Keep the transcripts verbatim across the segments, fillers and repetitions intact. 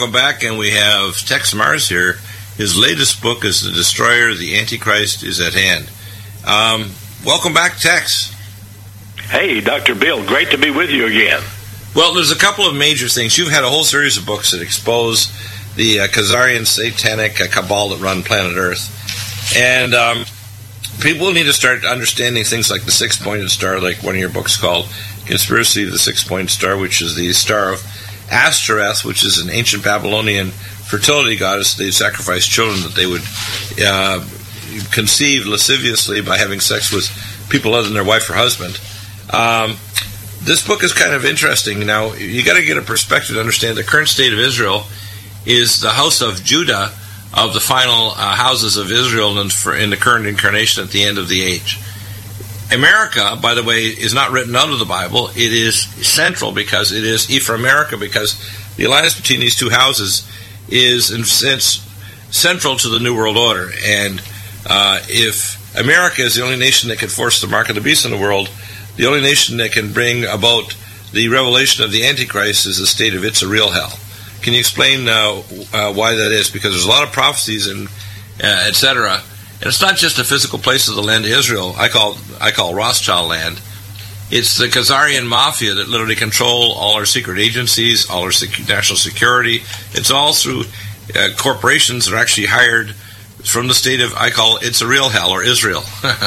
welcome back, and we have Tex Mars here. His latest book is The Destroyer, The Antichrist is at Hand. Um, welcome back, Tex. Hey, Doctor Bill, great to be with you again. Well, there's a couple of major things. You've had a whole series of books that expose the uh, Khazarian satanic uh, cabal that run planet Earth. And um, people need to start understanding things like the six-pointed star, like one of your books called Conspiracy of the Six-Pointed Star, which is the star of Ashtoreth, which is an ancient Babylonian fertility goddess. They sacrificed children that they would uh, conceive lasciviously by having sex with people other than their wife or husband. Um, this book is kind of interesting. Now, you got to get a perspective to understand the current state of Israel is the house of Judah of the final uh, houses of Israel in, for, in the current incarnation at the end of the age. America, by the way, is not written out of the Bible. It is central because it is Ephraimerica, because the alliance between these two houses is, in a sense, central to the New World Order. And uh, if America is the only nation that can force the mark of the beast in the world, the only nation that can bring about the revelation of the Antichrist is the state of it's a real hell. Can you explain uh, uh, why that is? Because there's a lot of prophecies and uh, et cetera. And it's not just a physical place of the land of Israel. I call I call Rothschild land. It's the Khazarian mafia that literally control all our secret agencies, all our sec- national security. It's all through uh, corporations that are actually hired from the state of, I call it's a real hell, or Israel.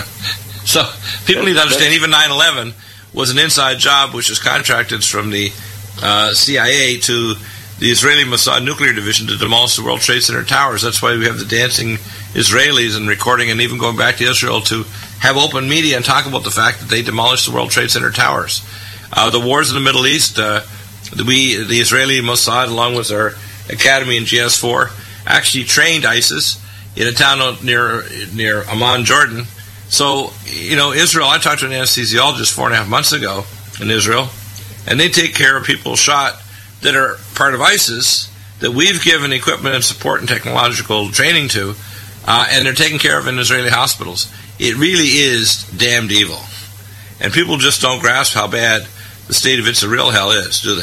So people need to understand even nine eleven was an inside job which was contracted from the uh, C I A to the Israeli Mossad nuclear division to demolish the World Trade Center towers. That's why we have the dancing Israelis and recording, and even going back to Israel to have open media and talk about the fact that they demolished the World Trade Center towers. Uh, the wars in the Middle East, uh, we, the Israeli Mossad, along with our academy in G S four, actually trained ISIS in a town near near Amman, Jordan. So, you know, Israel, I talked to an anesthesiologist four and a half months ago in Israel, and they take care of people shot that are part of ISIS that we've given equipment and support and technological training to, uh, and they're taken care of in Israeli hospitals. It really is damned evil. And people just don't grasp how bad the state of it's a real hell is, do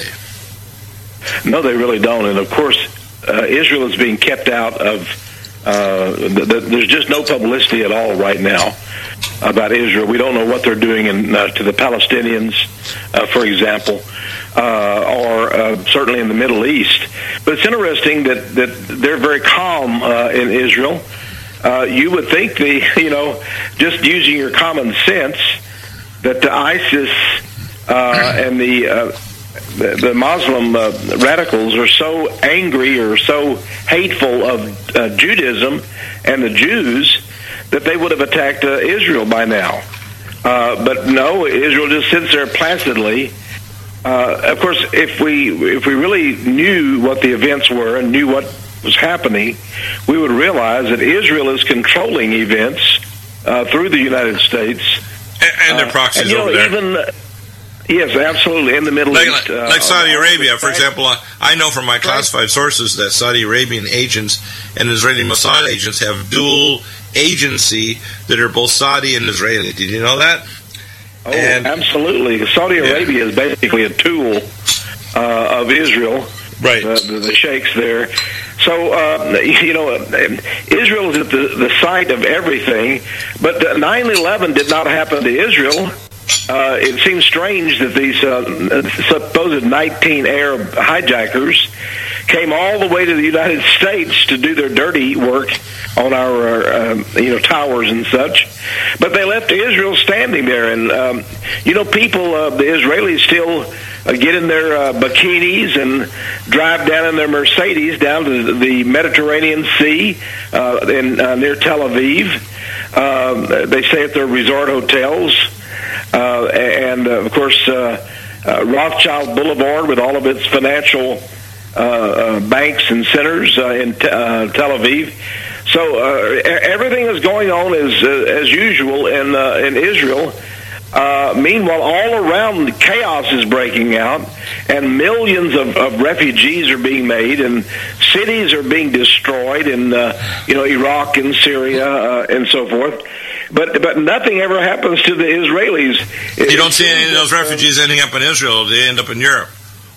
they? No, they really don't. And, of course, uh, Israel is being kept out of, uh, th- th- there's just no publicity at all right now about Israel. We don't know what they're doing in, uh, to the Palestinians, uh, for example, uh, or uh, certainly in the Middle East. But it's interesting that, that they're very calm uh, in Israel. Uh, you would think the, you know, just using your common sense, that the ISIS uh, and the, uh, the the Muslim uh, radicals are so angry or so hateful of uh, Judaism and the Jews that they would have attacked uh, Israel by now. Uh, but no, Israel just sits there placidly. Uh, of course, if we if we really knew what the events were and knew what was happening, we would realize that Israel is controlling events uh, through the United States. And, and their proxies uh, and, you know, over there. Even, uh, yes, absolutely, in the Middle like, East. Uh, like Saudi Arabia, for example. Uh, I know from my classified sources that Saudi Arabian agents and Israeli Mossad agents have dual agency that are both Saudi and Israeli. Did you know that? Oh, and, absolutely. Saudi Arabia yeah. is basically a tool uh, of Israel, right? Uh, the, the sheikhs there. So, uh, you know, Israel is at the, the site of everything, but nine eleven did not happen to Israel. Uh, it seems strange that these uh, supposed nineteen Arab hijackers came all the way to the United States to do their dirty work on our, uh, you know, towers and such. But they left Israel standing there. And, um, you know, people, uh, the Israelis still uh, get in their uh, bikinis and drive down in their Mercedes down to the Mediterranean Sea uh, in, uh, near Tel Aviv. Uh, they stay at their resort hotels. Uh, and, uh, of course, uh, uh, Rothschild Boulevard with all of its financial uh, uh, banks and centers uh, in t- uh, Tel Aviv. So uh, everything is going on as uh, as usual in uh, in Israel. Uh, meanwhile, all around, chaos is breaking out, and millions of, of refugees are being made, and cities are being destroyed in uh, you know Iraq and Syria uh, and so forth. But but nothing ever happens to the Israelis. You don't see any of those refugees ending up in Israel. They end up in Europe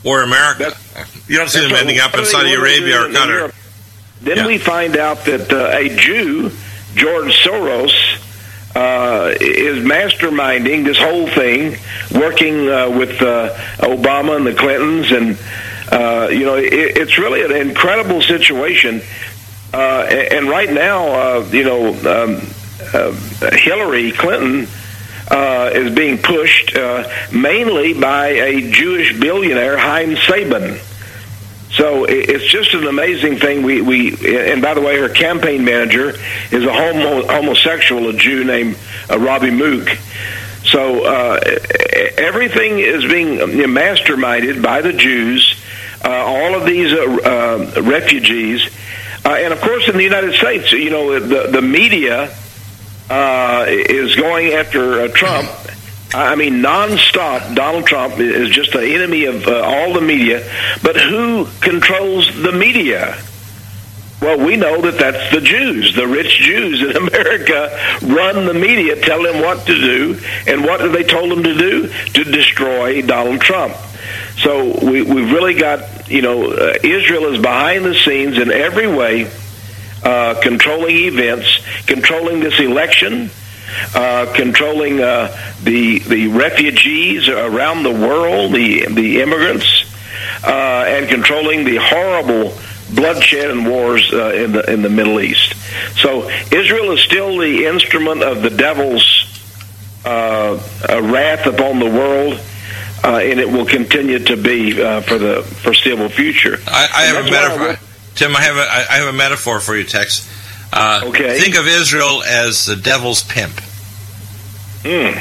or America. That's, you don't see them right. ending up in Saudi Arabia or Qatar. Then yeah. we find out that uh, a Jew, George Soros, uh, is masterminding this whole thing, working uh, with uh, Obama and the Clintons, and uh, you know, it, it's really an incredible situation. Uh, and right now, uh, you know, um, uh, Hillary Clinton uh, is being pushed uh, mainly by a Jewish billionaire, Haim Saban. So it's just an amazing thing. We, we and by the way, her campaign manager is a homo, homosexual, a Jew named uh, Robbie Mook. So uh, everything is being masterminded by the Jews. Uh, all of these uh, uh, refugees, uh, and of course, in the United States, you know, the the media uh, is going after uh, Trump. I mean, nonstop. Donald Trump is just an enemy of uh, all the media. But who controls the media? Well, we know that that's the Jews. The rich Jews in America run the media, tell them what to do. And what have they told them to do? To destroy Donald Trump. So we, we've really got, you know, uh, Israel is behind the scenes in every way, uh, controlling events, controlling this election, Uh, controlling uh, the the refugees around the world, the the immigrants, uh, and controlling the horrible bloodshed and wars uh, in the in the Middle East. So Israel is still the instrument of the devil's uh, wrath upon the world, uh, and it will continue to be uh, for the foreseeable future. I, I have a metaphor, Tim. I have a I have a metaphor for you, Tex. Uh, okay. Think of Israel as the devil's pimp. Mm.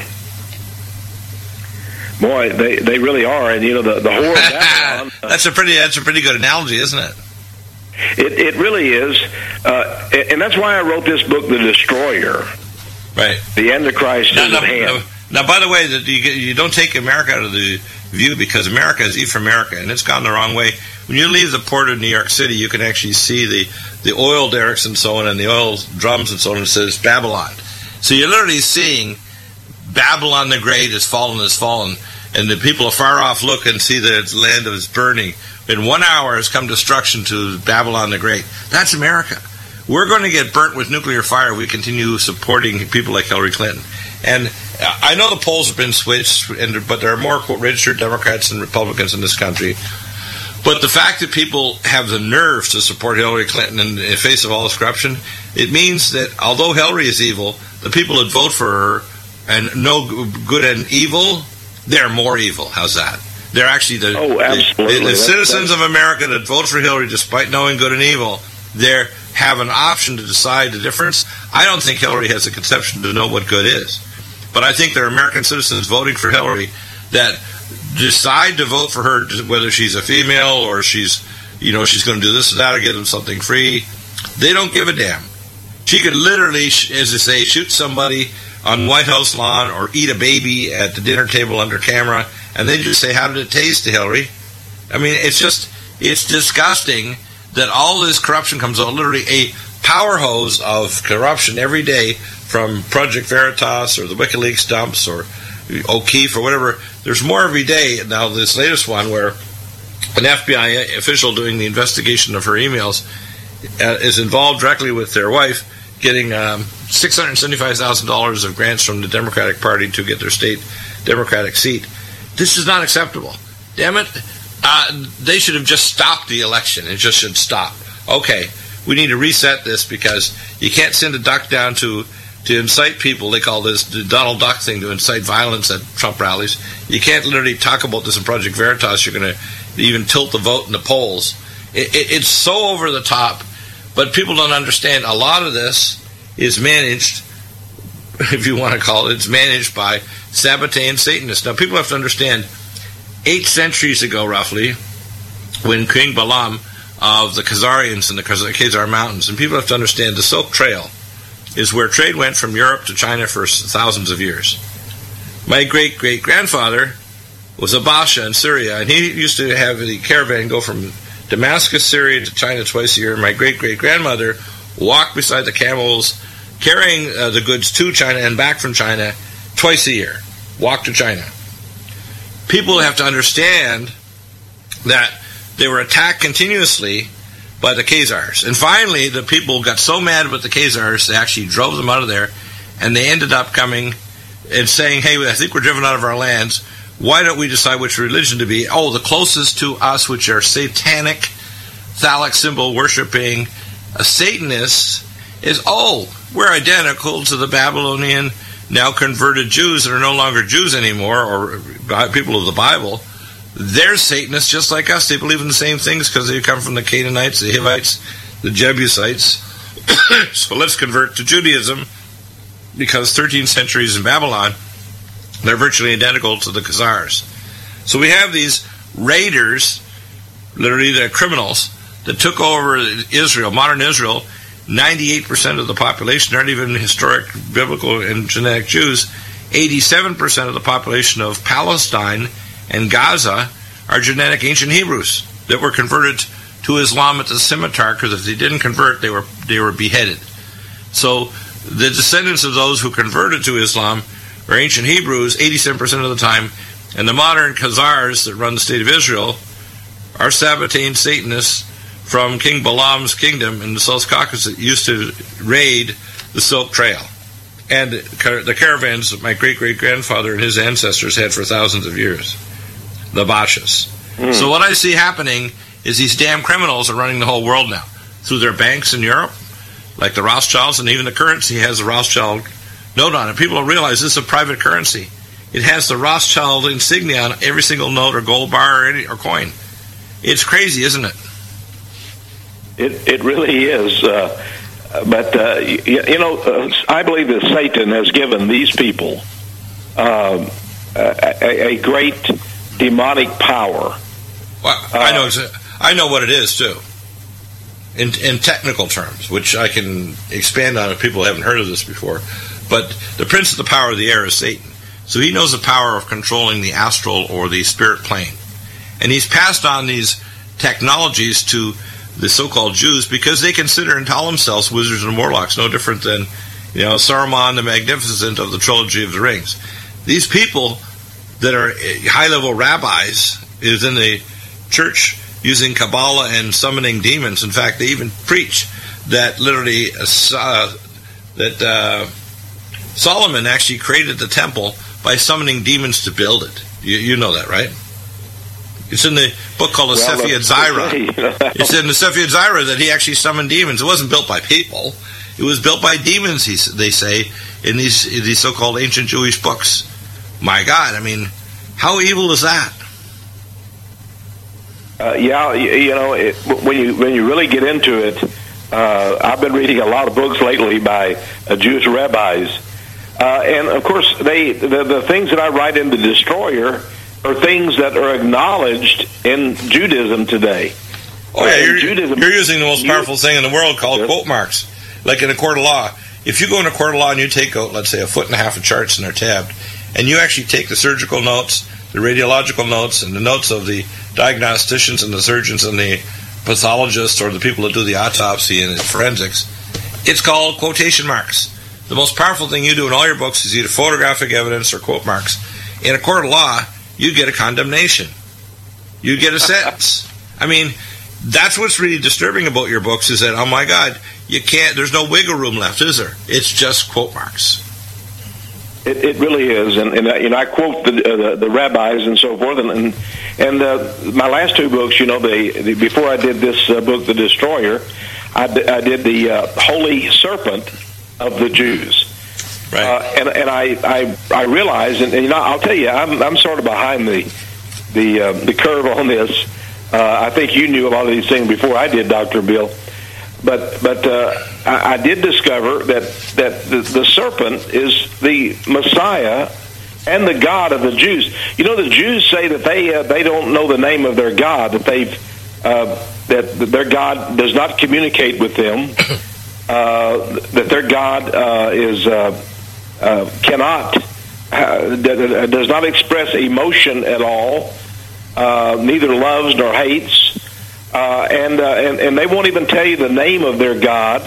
Boy, they they really are, and you know the the whore of Babylon. Uh, that's a pretty that's a pretty good analogy, isn't it? It it really is, uh, and that's why I wrote this book, The Destroyer. Right. The Antichrist now, is now, at hand. Now, by the way, that you you don't take America out of the view, because America is E for America, and it's gone the wrong way. When you leave the port of New York City, you can actually see the, the oil derricks and so on, and the oil drums and so on, and it says Babylon. So you're literally seeing Babylon the Great has fallen, has fallen, and the people afar off look and see that the land is burning. In one hour has come destruction to Babylon the Great. That's America. We're going to get burnt with nuclear fire if we continue supporting people like Hillary Clinton. And I know the polls have been switched, and, but there are more registered Democrats and Republicans in this country. But the fact that people have the nerve to support Hillary Clinton in the face of all this corruption, it means that although Hillary is evil, the people that vote for her and know good and evil, they're more evil. How's that? They're actually the, oh, absolutely. the, the, the citizens that's... of America that vote for Hillary despite knowing good and evil. They have an option to decide the difference. I don't think Hillary has a conception to know what good is. But I think there are American citizens voting for Hillary that decide to vote for her, whether she's a female or she's, you know, she's going to do this or that or give them something free. They don't give a damn. She could literally, as they say, shoot somebody on White House lawn or eat a baby at the dinner table under camera, and they just say, how did it taste to Hillary? I mean, it's just, it's disgusting that all this corruption comes out, literally a power hose of corruption every day from Project Veritas or the WikiLeaks dumps or O'Keefe or whatever. There's more every day. Now, this latest one where an F B I official doing the investigation of her emails uh, is involved directly with their wife, getting um, six hundred seventy-five thousand dollars of grants from the Democratic Party to get their state Democratic seat. This is not acceptable. Damn it. Uh, they should have just stopped the election. It just should stop. Okay, we need to reset this because you can't send a duck down to, to incite people. They call this the Donald Duck thing, to incite violence at Trump rallies. You can't literally talk about this in Project Veritas. You're going to even tilt the vote in the polls. It, it, it's so over the top, but people don't understand. A lot of this is managed, if you want to call it, it's managed by Sabbatean Satanists. Now, people have to understand, eight centuries ago, roughly, when King Balaam of the Khazarians in the Khazar Mountains, and people have to understand the Silk Trail is where trade went from Europe to China for thousands of years. My great-great-grandfather was a Basha in Syria, and he used to have the caravan go from Damascus, Syria to China twice a year. My great-great-grandmother walked beside the camels, carrying uh, the goods to China and back from China twice a year. Walked to China. People have to understand that they were attacked continuously by the Khazars. And finally, the people got so mad with the Khazars, they actually drove them out of there, and they ended up coming and saying, hey, I think we're driven out of our lands. Why don't we decide which religion to be? Oh, the closest to us, which are satanic, phallic symbol worshipping uh, Satanists, is, oh, we're identical to the Babylonian, now converted Jews that are no longer Jews anymore, or people of the Bible. They're Satanists just like us. They believe in the same things because they come from the Canaanites, the Hivites, the Jebusites. So let's convert to Judaism, because thirteen centuries in Babylon, they're virtually identical to the Khazars. So we have these raiders, literally they're criminals, that took over Israel, modern Israel. ninety-eight percent of the population aren't even historic, biblical, and genetic Jews. eighty-seven percent of the population of Palestine and Gaza are genetic ancient Hebrews that were converted to Islam at the scimitar, because if they didn't convert, they were they were beheaded. So the descendants of those who converted to Islam are ancient Hebrews eighty-seven percent of the time, and the modern Khazars that run the state of Israel are Sabbatean Satanists from King Balaam's kingdom in the South Caucasus that used to raid the Silk Trail. And the caravans that my great-great-grandfather and his ancestors had for thousands of years. The Bashas. Mm. So what I see happening is these damn criminals are running the whole world now. Through their banks in Europe, like the Rothschilds, and even the currency has a Rothschild note on it. People don't realize this is a private currency. It has the Rothschild insignia on every single note or gold bar or, any, or coin. It's crazy, isn't it? It it really is. Uh, but, uh, you, you know, uh, I believe that Satan has given these people uh, a, a great demonic power. Well, uh, I know I know what it is, too. In, in technical terms, which I can expand on if people haven't heard of this before. But the prince of the power of the air is Satan. So he knows the power of controlling the astral or the spirit plane. And he's passed on these technologies to the so-called Jews because they consider and call themselves wizards and warlocks, no different than, you know, Saruman the Magnificent of the Trilogy of the Rings. These people that are high-level rabbis is in the church using Kabbalah and summoning demons. In fact, they even preach that literally uh, that uh, Solomon actually created the temple by summoning demons to build it. You, you know that, right? It's in the book called the well, Sephirah Zaira. It's in the Sephirah Zaira that he actually summoned demons. It wasn't built by people. It was built by demons, he, they say, in these, in these so-called ancient Jewish books. My God, I mean, how evil is that? Uh, yeah, you, you know, it, when you when you really get into it, uh, I've been reading a lot of books lately by uh, Jewish rabbis, uh, and of course, they the, the things that I write in the Destroyer are things that are acknowledged in Judaism today. Oh yeah, you're, Judaism, you're using the most powerful you, thing in the world called yes. quote marks, like in a court of law. If you go in a court of law and you take out, let's say, a foot and a half of charts and they're tabbed, and you actually take the surgical notes, the radiological notes, and the notes of the diagnosticians and the surgeons and the pathologists or the people that do the autopsy and the forensics, it's called quotation marks. The most powerful thing you do in all your books is either photographic evidence or quote marks. In a court of law, you get a condemnation. You get a sentence. I mean, that's what's really disturbing about your books is that, oh my God, you can't, there's no wiggle room left, is there? It's just quote marks. It, it really is, and, and you know, I quote the, uh, the the rabbis and so forth, and and, and uh, my last two books, you know, they, they before I did this uh, book, The Destroyer, I, d- I did the uh, Holy Serpent of the Jews, right? Uh, and and I I, I realize, and, and you know, I'll tell you, I'm I'm sort of behind the the uh, the curve on this. Uh, I think you knew a lot of these things before I did, Doctor Bill. But but uh, I, I did discover that that the, the serpent is the Messiah and the God of the Jews. You know, the Jews say that they uh, they don't know the name of their God, that they've uh, that their God does not communicate with them, uh, that their God uh, is uh, uh, cannot uh, does not express emotion at all, uh, neither loves nor hates. Uh, and, uh, and and they won't even tell you the name of their God,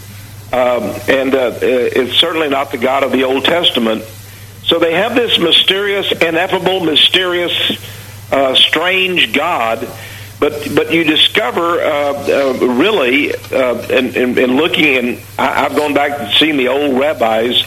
um, and uh, it's certainly not the God of the Old Testament. So they have this mysterious, ineffable, mysterious uh, strange God. But but you discover uh, uh, really, uh, in, in, in looking, and I've gone back and seen the old rabbis,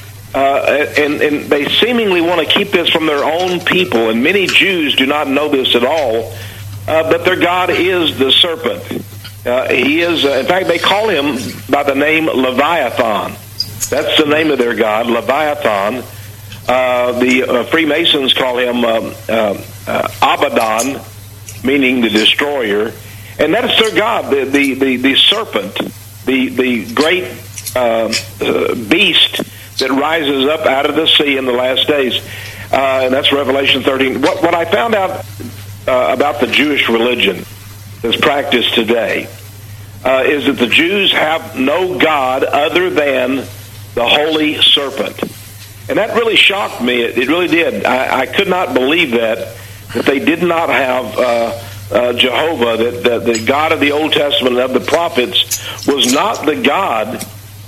uh, and, and they seemingly want to keep this from their own people, and many Jews do not know this at all, uh, but their God is the serpent. Uh, he is, uh, in fact, they call him by the name Leviathan. That's the name of their God, Leviathan. Uh, the uh, Freemasons call him uh, uh, uh, Abaddon, meaning the destroyer, and that's their God, the the the, the serpent, the the great uh, uh, beast that rises up out of the sea in the last days, uh, and that's Revelation thirteen. What what I found out uh, about the Jewish religion that's practiced today uh, is that the Jews have no God other than the holy serpent, and that really shocked me. It, it really did. I, I could not believe that. That they did not have uh, uh, Jehovah, that, that the God of the Old Testament and of the prophets was not the God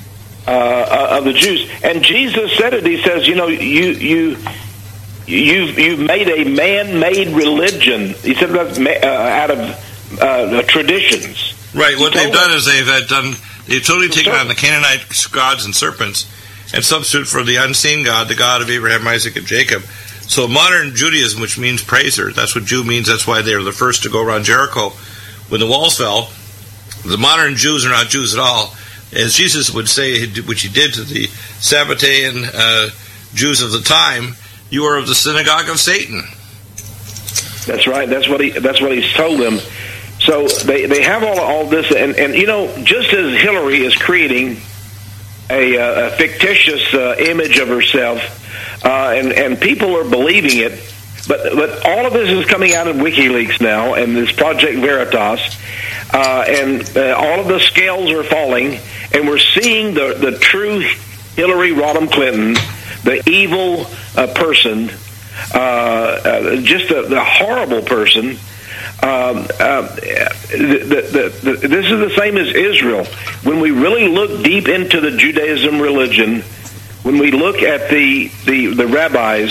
uh, of the Jews. And Jesus said it. He says, "You know, you you you've you've made a man-made religion." He said that uh, out of uh, traditions. Right. What they've done is they've had done. They've totally taken on the Canaanite gods and serpents and substitute for the unseen God, the God of Abraham, Isaac, and Jacob. So modern Judaism, which means praiser, that's what Jew means. That's why they were the first to go around Jericho when the walls fell. The modern Jews are not Jews at all. As Jesus would say, which he did to the Sabbatean uh, Jews of the time, you are of the synagogue of Satan. That's right. That's what he. That's what he's told them. So they, they have all all this, and, and you know, just as Hillary is creating a, a fictitious uh, image of herself. Uh, and, and people are believing it, but but all of this is coming out of WikiLeaks now, and this Project Veritas, uh, and uh, all of the scales are falling, and we're seeing the, the true Hillary Rodham Clinton, the evil uh, person, uh, uh, just the, the horrible person. Um, uh, the, the, the, this is the same as Israel. When we really look deep into the Judaism religion, when we look at the the, the rabbis,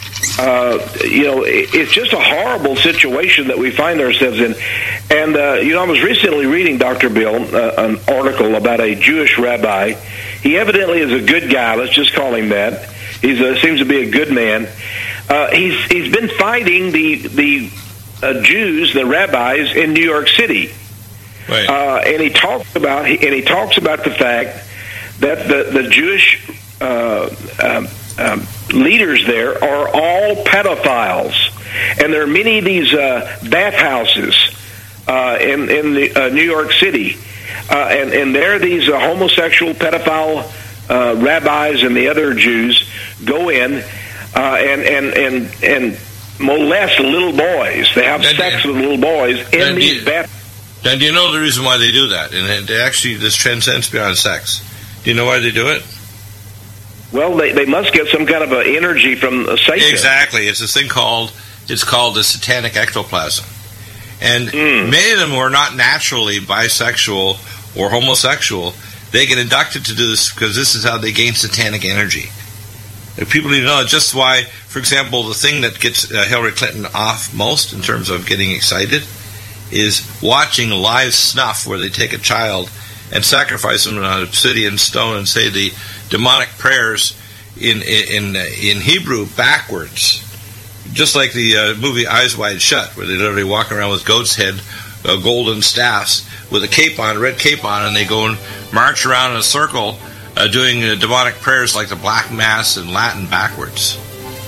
uh, you know, it's just a horrible situation that we find ourselves in. And, uh, you know, I was recently reading, Doctor Bill, uh, an article about a Jewish rabbi. He evidently is a good guy. Let's just call him that. He seems to be a good man. Uh, he's he's been fighting the the uh, Jews, the rabbis in New York City. Right. Uh, and he talks about and he talks about the fact that the the Jewish Uh, um, um, leaders there are all pedophiles, and there are many of these uh, bathhouses uh, in in the, uh, New York City, uh, and and there these uh, homosexual pedophile uh, rabbis and the other Jews go in uh, and and and and molest little boys. They have and, sex with little boys in these baths. And do you know the reason why they do that? And it, actually, this transcends beyond sex. Do you know why they do it? Well, they, they must get some kind of an energy from Satan. Exactly. It's this thing called, it's called the satanic ectoplasm. And mm. many of them who are not naturally bisexual or homosexual, they get inducted to do this because this is how they gain satanic energy. If people need to know, just why, for example, the thing that gets uh, Hillary Clinton off most in terms of getting excited is watching live snuff where they take a child and sacrifice them on an obsidian stone and say the demonic prayers in in in Hebrew backwards, just like the uh, movie Eyes Wide Shut, where they literally walk around with goat's head, uh, golden staffs, with a cape on, red cape on, and they go and march around in a circle uh, doing uh, demonic prayers like the Black Mass in Latin backwards.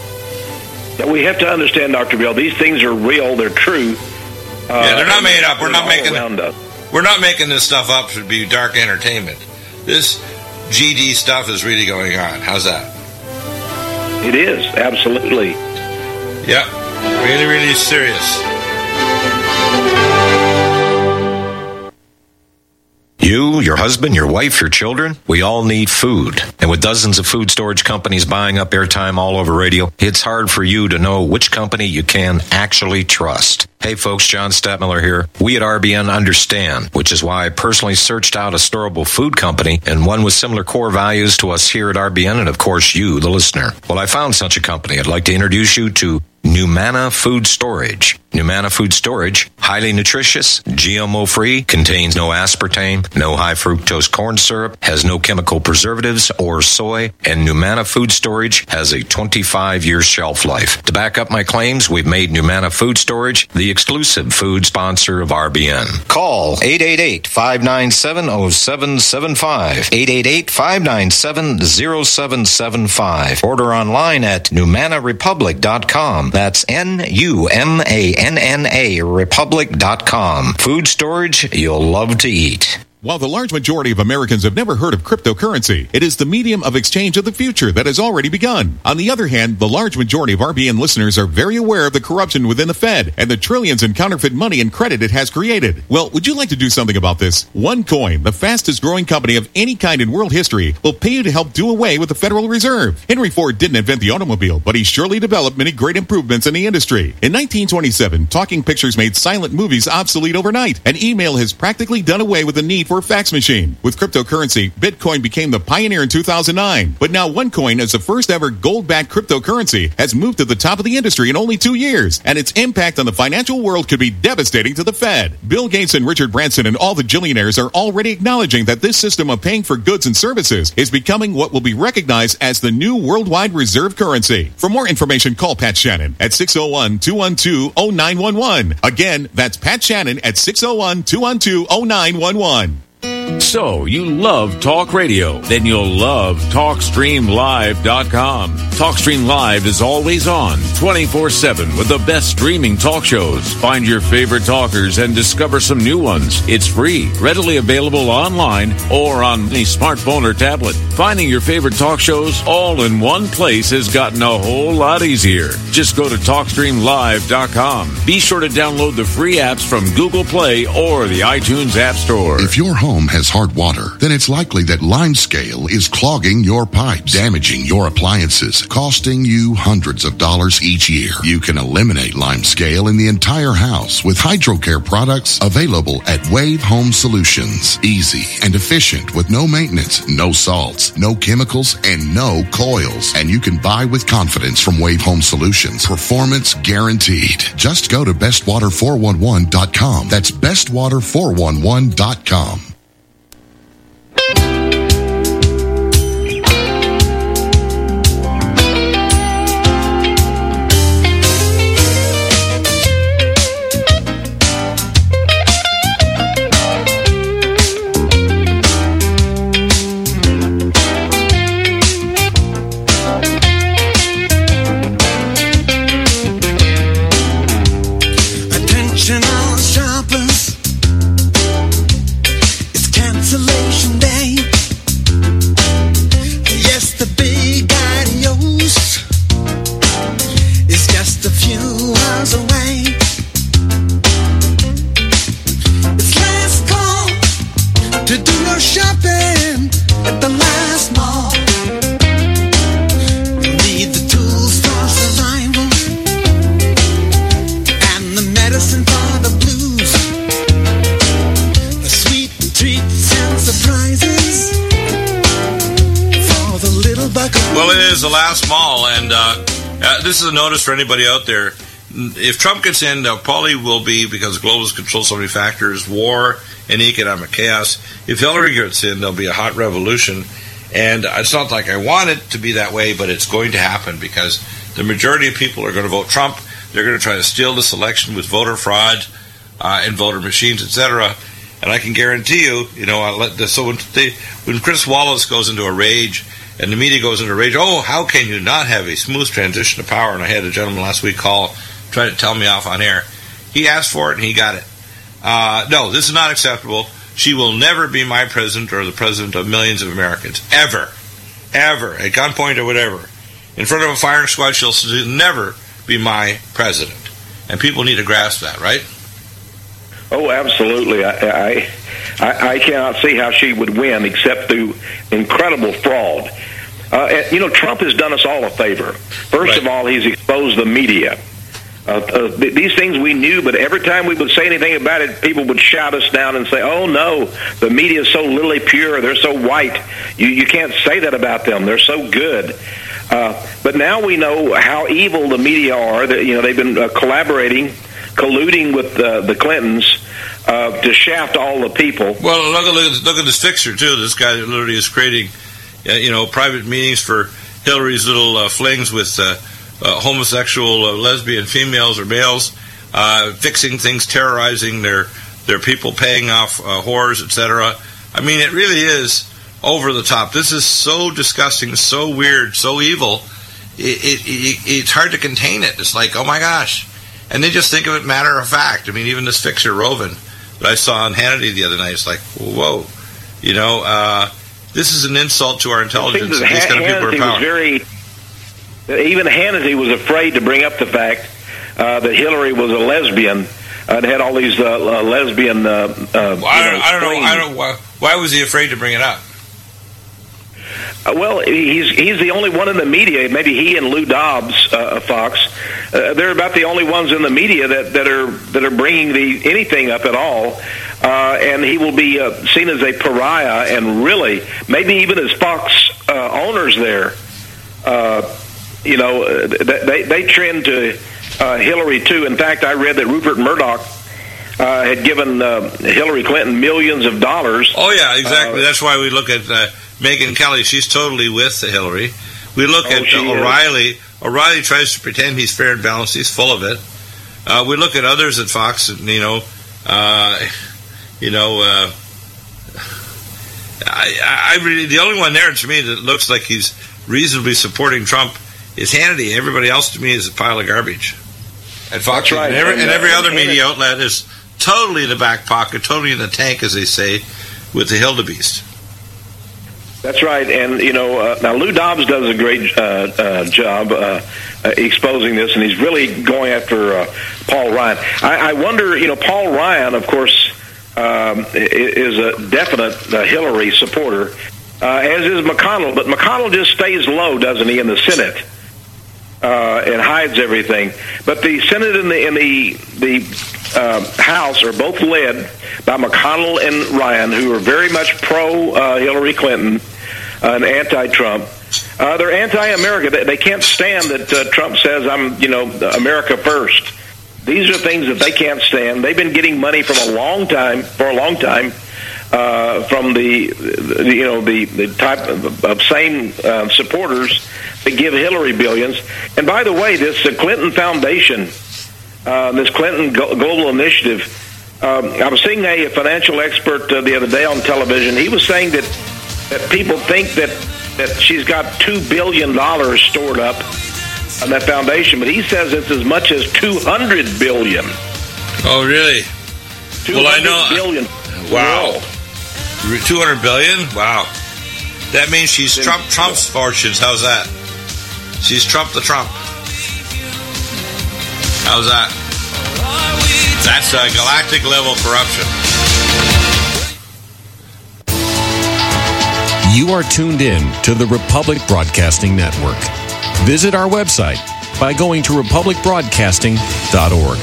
Now, we have to understand, Doctor Bill, these things are real, they're true. Uh, yeah, they're not made up. We're not making us. We're not making this stuff up to be dark entertainment. This G D stuff is really going on. How's that? It is, absolutely. Yeah, really, really serious. You, your husband, your wife, your children, we all need food. And with dozens of food storage companies buying up airtime all over radio, it's hard for you to know which company you can actually trust. Hey folks, John Stadtmiller here. We at R B N understand, which is why I personally searched out a storable food company and one with similar core values to us here at R B N and of course you, the listener. Well, I found such a company. I'd like to introduce you to Numana Food Storage. Numana Food Storage, highly nutritious, G M O-free, contains no aspartame, no high fructose corn syrup, has no chemical preservatives or soy, and Numana Food Storage has a twenty-five year shelf life. To back up my claims, we've made Numana Food Storage the exclusive food sponsor of R B N. Call eight eight eight, five nine seven, zero seven seven five, eight eight eight, five nine seven, zero seven seven five. Order online at numana republic dot com. That's N U M A N N A republic dot com. Food storage you'll love to eat. While the large majority of Americans have never heard of cryptocurrency, it is the medium of exchange of the future that has already begun. On the other hand, the large majority of R B N listeners are very aware of the corruption within the Fed and the trillions in counterfeit money and credit it has created. Well, would you like to do something about this? OneCoin, the fastest growing company of any kind in world history, will pay you to help do away with the Federal Reserve. Henry Ford didn't invent the automobile, but he surely developed many great improvements in the industry. In nineteen twenty-seven, talking pictures made silent movies obsolete overnight, and email has practically done away with the need for a fax machine. With cryptocurrency, Bitcoin became the pioneer in two thousand nine. But now OneCoin, as the first ever gold-backed cryptocurrency, has moved to the top of the industry in only two years, and its impact on the financial world could be devastating to the Fed. Bill Gates and Richard Branson and all the billionaires are already acknowledging that this system of paying for goods and services is becoming what will be recognized as the new worldwide reserve currency. For more information, call Pat Shannon at six oh one, two one two, oh nine one one. Again, that's Pat Shannon at six oh one, two one two, oh nine one one. So, you love talk radio? Then you'll love talk stream live dot com. TalkStream Live is always on, twenty-four seven, with the best streaming talk shows. Find your favorite talkers and discover some new ones. It's free, readily available online or on any smartphone or tablet. Finding your favorite talk shows all in one place has gotten a whole lot easier. Just go to talk stream live dot com. Be sure to download the free apps from Google Play or the iTunes App Store. If your home has hard water, then it's likely that Limescale is clogging your pipes, damaging your appliances, costing you hundreds of dollars each year. You can eliminate Limescale in the entire house with HydroCare products available at Wave Home Solutions. Easy and efficient with no maintenance, no salts, no chemicals, and no coils. And you can buy with confidence from Wave Home Solutions. Performance guaranteed. Just go to best water four one one dot com. That's best water four one one dot com. The last mall, and uh, uh, this is a notice for anybody out there. If Trump gets in, there probably will be, because globalists control so many factors, war and economic chaos. If Hillary gets in, there'll be a hot revolution, and it's not like I want it to be that way, but it's going to happen because the majority of people are going to vote Trump. They're going to try to steal this election with voter fraud uh, and voter machines, et cetera. And I can guarantee you, you know, I'll let this, so when, they, when Chris Wallace goes into a rage and the media goes into rage, oh, how can you not have a smooth transition of power? And I had a gentleman last week call, trying to tell me off on air. He asked for it, and he got it. Uh, no, this is not acceptable. She will never be my president or the president of millions of Americans. Ever. Ever. At gunpoint or whatever. In front of a firing squad, she'll never be my president. And people need to grasp that, right? Oh, absolutely. I, I, I cannot see how she would win except through incredible fraud. Uh, and, you know, Trump has done us all a favor. First right. of all, he's exposed the media. Uh, uh, th- these things we knew, but every time we would say anything about it, people would shout us down and say, oh, no, the media is so lily pure. They're so white. You, you can't say that about them. They're so good. Uh, but now we know how evil the media are. That you know they've been uh, collaborating, colluding with uh, the Clintons uh, to shaft all the people. Well, look at look at, look at this fixture too. This guy literally is creating, uh, you know, private meetings for Hillary's little uh, flings with uh, uh, homosexual, uh, lesbian females or males, uh, fixing things, terrorizing their their people, paying off uh, whores, et cetera. I mean, it really is over the top. This is so disgusting, so weird, so evil. It, it, it, it's hard to contain it. It's like, oh my gosh. And they just think of it matter of fact. I mean, even this fixer, Rovin, that I saw on Hannity the other night, it's like, whoa. You know, uh, this is an insult to our intelligence. These kind of people are power. Very, even Hannity was afraid to bring up the fact uh, that Hillary was a lesbian and had all these uh, uh, lesbian. Uh, uh, well, I don't, know, I don't know. I don't. Why, why was he afraid to bring it up? Uh, well, he's he's the only one in the media. Maybe he and Lou Dobbs, uh, Fox. Uh, they're about the only ones in the media that, that are that are bringing the anything up at all. Uh, and he will be uh, seen as a pariah, and really, maybe even as Fox uh, owners there, uh, you know, they they trend to uh, Hillary too. In fact, I read that Rupert Murdoch uh, had given uh, Hillary Clinton millions of dollars. Oh yeah, exactly. Uh, That's why we look at uh, Megyn Kelly. She's totally with Hillary. We look oh, at uh, O'Reilly. Is. O'Reilly tries to pretend he's fair and balanced. He's full of it. Uh, we look at others at Fox, and, you know. Uh, You know, uh, I, I really, the only one there to me that looks like he's reasonably supporting Trump is Hannity. Everybody else to me is a pile of garbage. And Fox right. and, every, and, and every uh, other media outlet is totally in the back pocket, totally in the tank, as they say, with the Hildebeest. That's right. And, you know, uh, now Lou Dobbs does a great uh, uh, job uh, uh, exposing this, and he's really going after uh, Paul Ryan. I, I wonder, you know, Paul Ryan, of course, Um, is a definite uh, Hillary supporter, uh, as is McConnell. But McConnell just stays low, doesn't he, in the Senate, uh, and hides everything. But the Senate and the, and the, the uh, House are both led by McConnell and Ryan, who are very much pro uh, Hillary Clinton uh, and anti-Trump. Uh, they're anti-America. They, they can't stand that uh, Trump says, "I'm, you know, America first." These are things that they can't stand. They've been getting money from a long time, for a long time, uh, from the, the, you know, the, the type of, of same uh, supporters that give Hillary billions. And by the way, this uh, Clinton Foundation, uh, this Clinton Global Initiative, um, I was seeing a financial expert uh, the other day on television. He was saying that, that people think that, that she's got two billion dollars stored up on that foundation, but he says it's as much as two hundred billion. Oh, really? Well, I know. Billion. Wow. two hundred billion? Wow. That means she's Trump Trump's fortunes. How's that? She's Trump the Trump. How's that? That's a galactic level corruption. You are tuned in to the Republic Broadcasting Network. Visit our website by going to republic broadcasting dot org.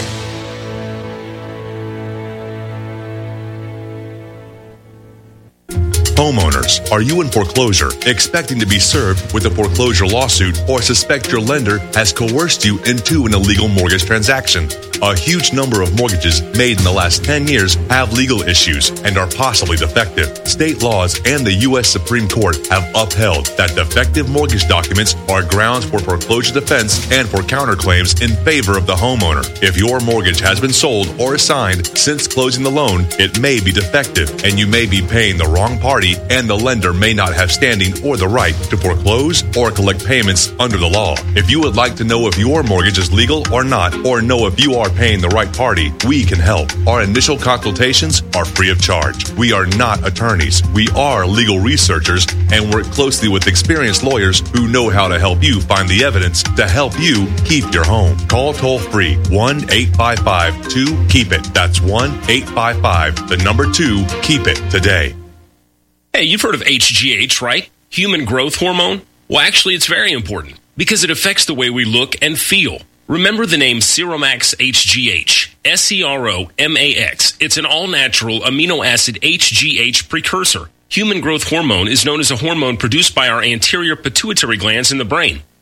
Homeowners, are you in foreclosure, expecting to be served with a foreclosure lawsuit, or suspect your lender has coerced you into an illegal mortgage transaction? A huge number of mortgages made in the last ten years have legal issues and are possibly defective. State laws and the U S Supreme Court have upheld that defective mortgage documents are grounds for foreclosure defense and for counterclaims in favor of the homeowner. If your mortgage has been sold or assigned since closing the loan, it may be defective and you may be paying the wrong party, and the lender may not have standing or the right to foreclose or collect payments under the law. If you would like to know if your mortgage is legal or not, or know if you are paying the right party, we can help. Our initial consultations are free of charge. We are not attorneys. We are legal researchers and work closely with experienced lawyers who know how to help you find the evidence to help you keep your home. Call toll free one eight five five two keep it. That's one eight five five, the number two, keep it today. Hey, you've heard of H G H, right? Human growth hormone? Well, actually, it's very important because it affects the way we look and feel. Remember the name Seromax H G H, S E R O M A X. It's an all-natural amino acid H G H precursor. Human growth hormone is known as a hormone produced by our anterior pituitary glands in the brain.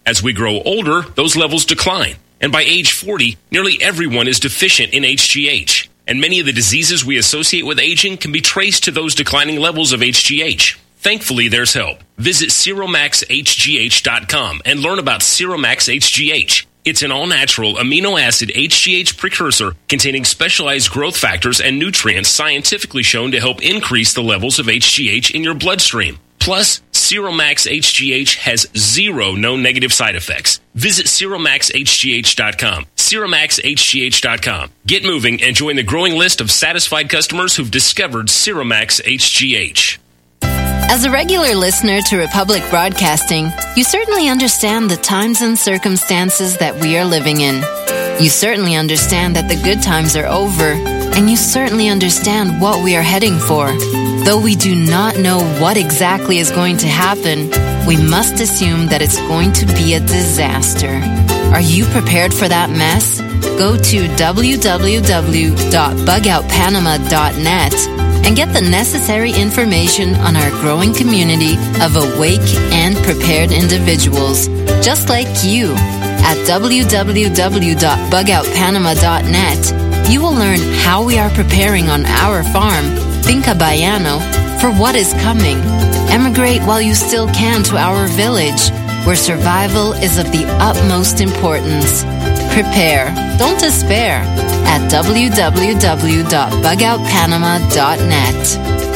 As we grow older, those levels decline. And by age forty, nearly everyone is deficient in H G H. And many of the diseases we associate with aging can be traced to those declining levels of H G H. Thankfully, there's help. Visit Seromax H G H dot com and learn about Seromax H G H. It's an all-natural amino acid H G H precursor containing specialized growth factors and nutrients scientifically shown to help increase the levels of H G H in your bloodstream. Plus, Seromax H G H has zero known negative side effects. Visit Seromax H G H dot com. Seromax H G H dot com. Get moving and join the growing list of satisfied customers who've discovered Seromax H G H. As a regular listener to Republic Broadcasting, you certainly understand the times and circumstances that we are living in. You certainly understand that the good times are over, and you certainly understand what we are heading for. Though we do not know what exactly is going to happen, we must assume that it's going to be a disaster. Are you prepared for that mess? Go to w w w dot bug out panama dot net and get the necessary information on our growing community of awake and prepared individuals, just like you. At w w w dot bug out panama dot net, you will learn how we are preparing on our farm, Finca Bayano, for what is coming. Emigrate while you still can to our village, where survival is of the utmost importance. Prepare, don't despair, at w w w dot bug out panama dot net.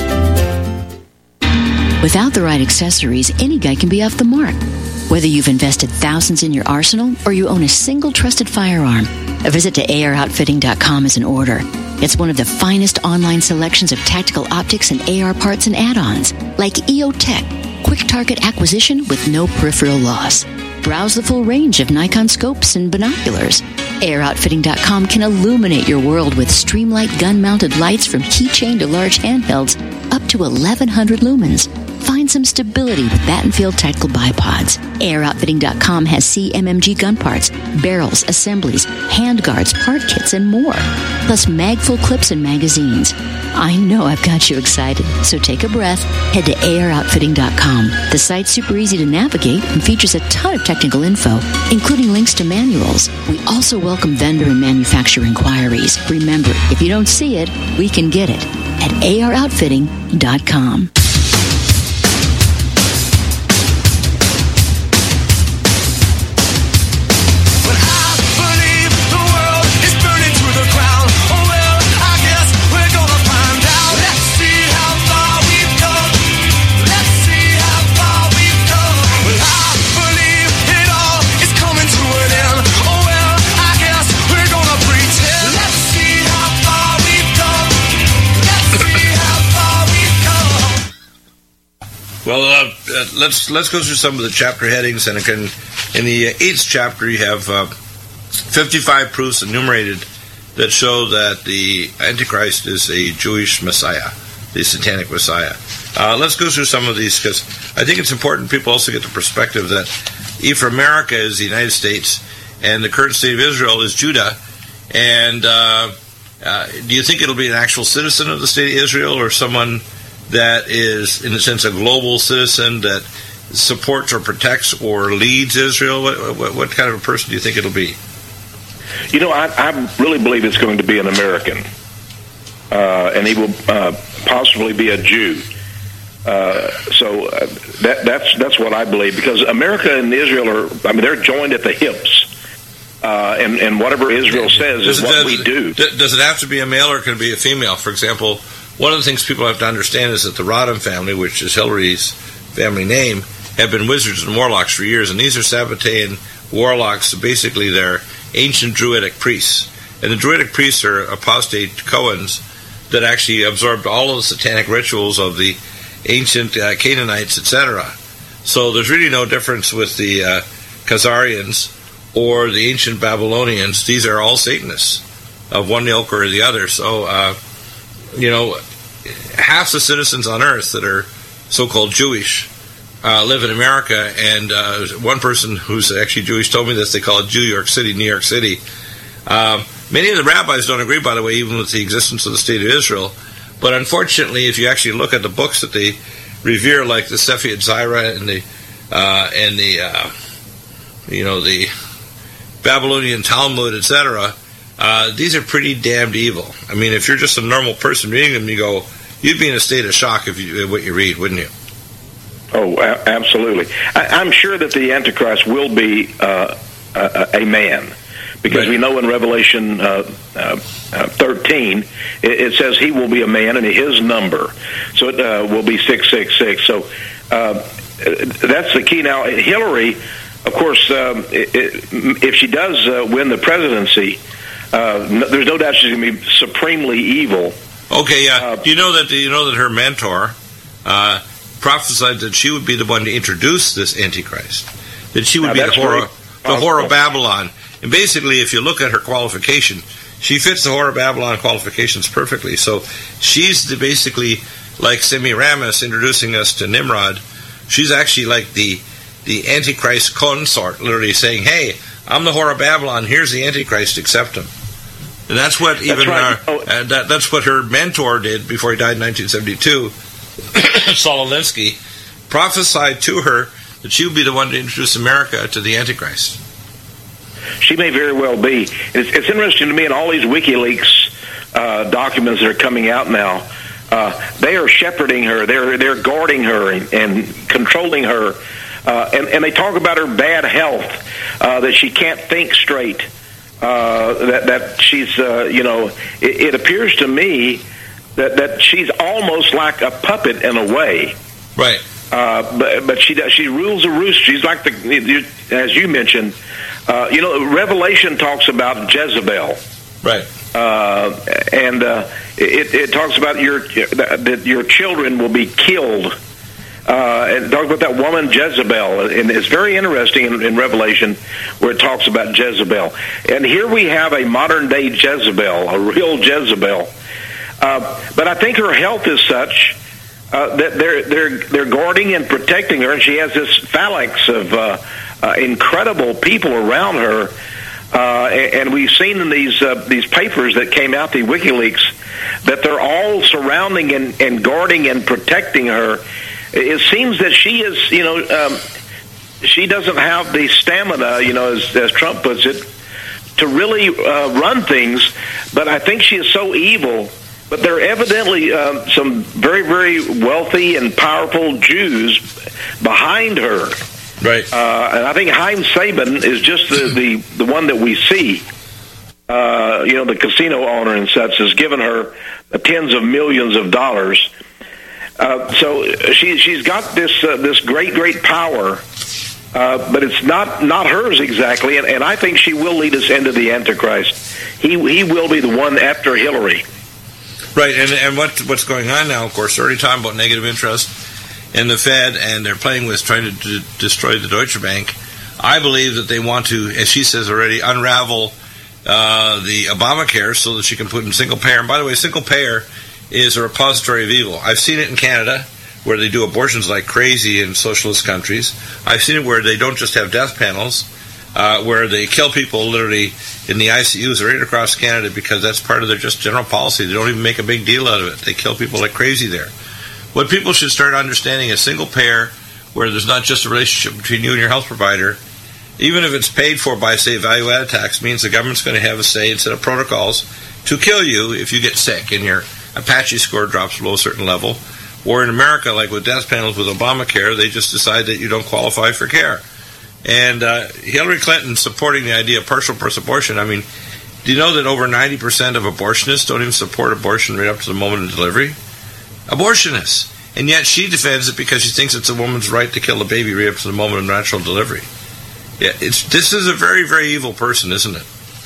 Without the right accessories, any guy can be off the mark. Whether you've invested thousands in your arsenal or you own a single trusted firearm, a visit to A R outfitting dot com is in order. It's one of the finest online selections of tactical optics and A R parts and add-ons, like E O Tech, quick target acquisition with no peripheral loss. Browse the full range of Nikon scopes and binoculars. A R outfitting dot com can illuminate your world with Streamlight gun-mounted lights from keychain to large handhelds up to eleven hundred lumens. Find some stability with Battenfield tactical bipods. A R outfitting dot com has C M M G gun parts, barrels, assemblies, handguards, part kits, and more. Plus mag-full clips and magazines. I know I've got you excited, so take a breath. Head to A R outfitting dot com. The site's super easy to navigate and features a ton of technical info, including links to manuals. We also welcome vendor and manufacturer inquiries. Remember, if you don't see it, we can get it at A R outfitting dot com. Well, uh, uh, let's let's go through some of the chapter headings, and again, in the eighth chapter, you have uh, fifty-five proofs enumerated that show that the Antichrist is a Jewish Messiah, the Satanic Messiah. Uh, let's go through some of these, because I think it's important people also get the perspective that if America is the United States and the current state of Israel is Judah, and uh, uh, do you think it'll be an actual citizen of the state of Israel, or someone that is, in a sense, a global citizen that supports or protects or leads Israel? What, what, what kind of a person do you think it'll be? You know, I, I really believe it's going to be an American, uh, and he will uh, possibly be a Jew. Uh, so uh, that, that's that's what I believe, because America and Israel are, I mean, they're joined at the hips, uh, and, and whatever Israel says does is it, what does, we do. Does it have to be a male, or can it be a female? For example, one of the things people have to understand is that the Rodham family, which is Hillary's family name, have been wizards and warlocks for years, and these are Sabbatean warlocks. Basically, they're ancient Druidic priests, and the Druidic priests are apostate Cohens that actually absorbed all of the satanic rituals of the ancient uh, Canaanites, et cetera. So there's really no difference with the uh, Khazarians or the ancient Babylonians. These are all Satanists of one ilk or the other. So, uh, you know, half the citizens on Earth that are so-called Jewish uh, live in America, and uh, one person who's actually Jewish told me this. They call it New York City, New York City. Um, many of the rabbis don't agree, by the way, even with the existence of the State of Israel. But unfortunately, if you actually look at the books that they revere, like the Sefer Yetzirah and the uh, and the uh, you know, the Babylonian Talmud, et cetera, uh, these are pretty damned evil. I mean, if you're just a normal person reading them, you go, you'd be in a state of shock if you what you read, wouldn't you? Oh, a- absolutely. I- I'm sure that the Antichrist will be uh, a-, a man, because right. we know in Revelation uh, uh, uh, thirteen, it-, it says he will be a man, and his number, so it uh, will be six six six. So uh, that's the key. Now, Hillary, of course, um, it, it, if she does uh, win the presidency, uh, no, there's no doubt she's going to be supremely evil. Okay, yeah. Uh, do you know that? Do you know that her mentor uh, prophesied that she would be the one to introduce this Antichrist? That she would be the whore, the whore of Babylon. And basically, if you look at her qualification, she fits the whore of Babylon qualifications perfectly. So she's the, basically like Semiramis introducing us to Nimrod. She's actually like the the Antichrist consort, literally saying, "Hey, I'm the whore of Babylon. Here's the Antichrist. Accept him." And that's what even that's, right. uh, uh, that, that's what her mentor did before he died in nineteen seventy-two. Saul Alinsky prophesied to her that she would be the one to introduce America to the Antichrist. She may very well be. It's, it's interesting to me in all these WikiLeaks uh, documents that are coming out now. Uh, they are shepherding her. They're they're guarding her and, and controlling her. Uh, and, and they talk about her bad health, uh, that she can't think straight. Uh, that that she's uh, you know it, it appears to me that, that she's almost like a puppet in a way, right? Uh, but but she does, she rules the roost. She's like the, as you mentioned, uh, you know, Revelation talks about Jezebel, right? Uh, and uh, it, it talks about your that your children will be killed. Uh, and talk about that woman Jezebel, and it's very interesting in, in Revelation where it talks about Jezebel. And here we have a modern day Jezebel, a real Jezebel. Uh, but I think her health is such uh, that they're they're they're guarding and protecting her, and she has this phalanx of uh, uh, incredible people around her. Uh, and, and we've seen in these uh, these papers that came out, the WikiLeaks, that they're all surrounding and, and guarding and protecting her. It seems that she is, you know, um, she doesn't have the stamina, you know, as, as Trump puts it, to really uh, run things. But I think she is so evil. But there are evidently uh, some very, very wealthy and powerful Jews behind her. Right. Uh, and I think Haim Saban is just the, the, the one that we see. Uh, you know, the casino owner and such has given her tens of millions of dollars. Uh, so she she's got this uh, this great great power, uh, but it's not not hers exactly, and, and I think she will lead us into the Antichrist. He he will be the one after Hillary. Right, and and what what's going on now? Of course, they're already talking about negative interest in the Fed, and they're playing with trying to d- destroy the Deutsche Bank. I believe that they want to, as she says already, unravel uh, the Obamacare so that she can put in single payer. And by the way, single payer is a repository of evil. I've seen it in Canada, where they do abortions like crazy in socialist countries. I've seen it where they don't just have death panels, uh, where they kill people literally in the I C Us right across Canada because that's part of their just general policy. They don't even make a big deal out of it. They kill people like crazy there. What people should start understanding is single payer, where there's not just a relationship between you and your health provider, even if it's paid for by, say, value-added tax, means the government's going to have a say instead of protocols to kill you if you get sick and your Apache score drops below a certain level. Or in America, like with death panels with Obamacare, they just decide that you don't qualify for care. And uh, Hillary Clinton supporting the idea of partial birth abortion, I mean, do you know that over ninety percent of abortionists don't even support abortion right up to the moment of delivery? Abortionists. And yet she defends it because she thinks it's a woman's right to kill a baby right up to the moment of natural delivery. Yeah, it's this is a very, very evil person, isn't it?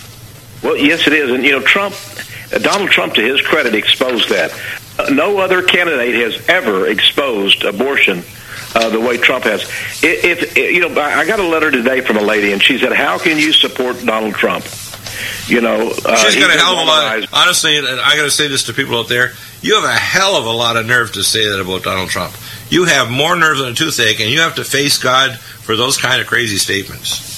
Well, yes, it is. And, you know, Trump... Donald Trump, to his credit, exposed that. Uh, no other candidate has ever exposed abortion uh, the way Trump has. If, if you know, I got a letter today from a lady, and she said, "How can you support Donald Trump?" You know, uh, she's got a hell of a lot. Of, honestly, and I got to say this to people out there: you have a hell of a lot of nerve to say that about Donald Trump. You have more nerve than a toothache, and you have to face God for those kind of crazy statements.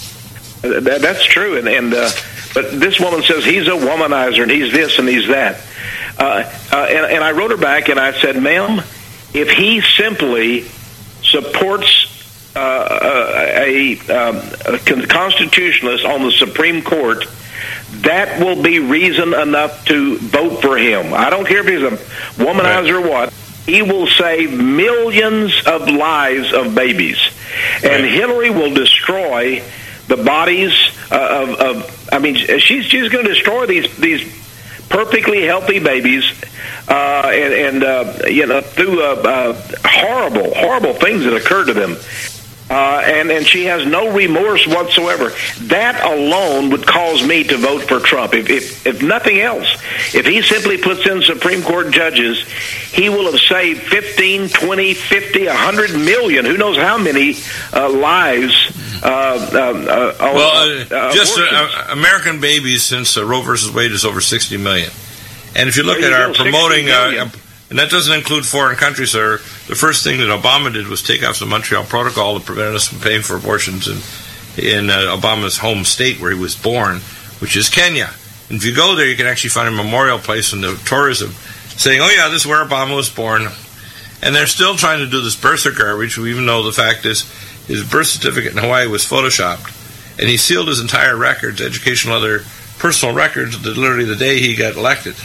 Uh, that, that's true, and and. Uh, But this woman says he's a womanizer and he's this and he's that. Uh, uh, and, and I wrote her back and I said, "Ma'am, if he simply supports uh, a, um, a constitutionalist on the Supreme Court, that will be reason enough to vote for him. I don't care if he's a womanizer right. or what. He will save millions of lives of babies. Right. And Hillary will destroy the bodies uh, of, of, I mean, she's, she's going to destroy these, these perfectly healthy babies, uh, and, and uh, you know, through uh, uh, horrible, horrible things that occur to them. Uh, and, and she has no remorse whatsoever. That alone would cause me to vote for Trump. If, if, if nothing else, if he simply puts in Supreme Court judges, he will have saved fifteen, twenty, fifty, one hundred million, who knows how many uh, lives. Uh, uh, uh, well, uh, uh, just uh, American babies since uh, Roe versus Wade is over sixty million. And if you look there at you our go, promoting... Uh, And that doesn't include foreign countries, sir. The first thing that Obama did was take off the Montreal Protocol that prevented us from paying for abortions in, in uh, Obama's home state where he was born, which is Kenya. And if you go there, you can actually find a memorial place in the tourism saying, oh, yeah, this is where Obama was born. And they're still trying to do this birther garbage, even though the fact is his birth certificate in Hawaii was photoshopped. And he sealed his entire records, educational, other personal records, literally the day he got elected.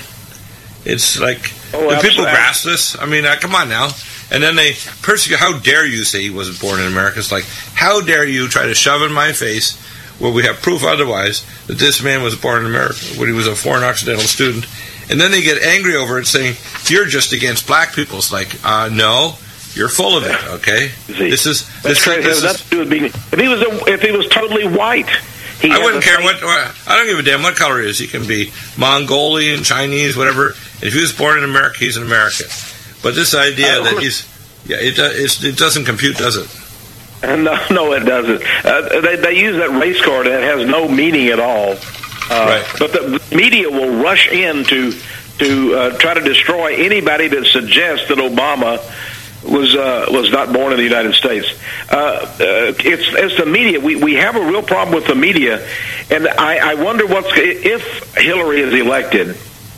It's like, oh, do people grasp this? I mean, uh, come on now. And then they persecute. How dare you say he wasn't born in America? It's like, how dare you try to shove in my face, where we have proof otherwise, that this man was born in America when he was a foreign Occidental student. And then they get angry over it, saying, you're just against black people. It's like, uh, no, you're full of it, okay? See, this is... This, this, this that's is, to do with being... If he was, a, if he was totally white... He I wouldn't care what, what... I don't give a damn what color he is. He can be Mongolian, Chinese, whatever... If he was born in America, he's an American. But this idea uh, that he's, yeah, it, it's, it doesn't compute, does it? No, no, it doesn't. Uh, they, they use that race card, and it has no meaning at all. Uh, right. But the media will rush in to to uh, try to destroy anybody that suggests that Obama was uh, was not born in the United States. Uh, uh, it's it's the media. We we have a real problem with the media, and I, I wonder what's if Hillary is elected.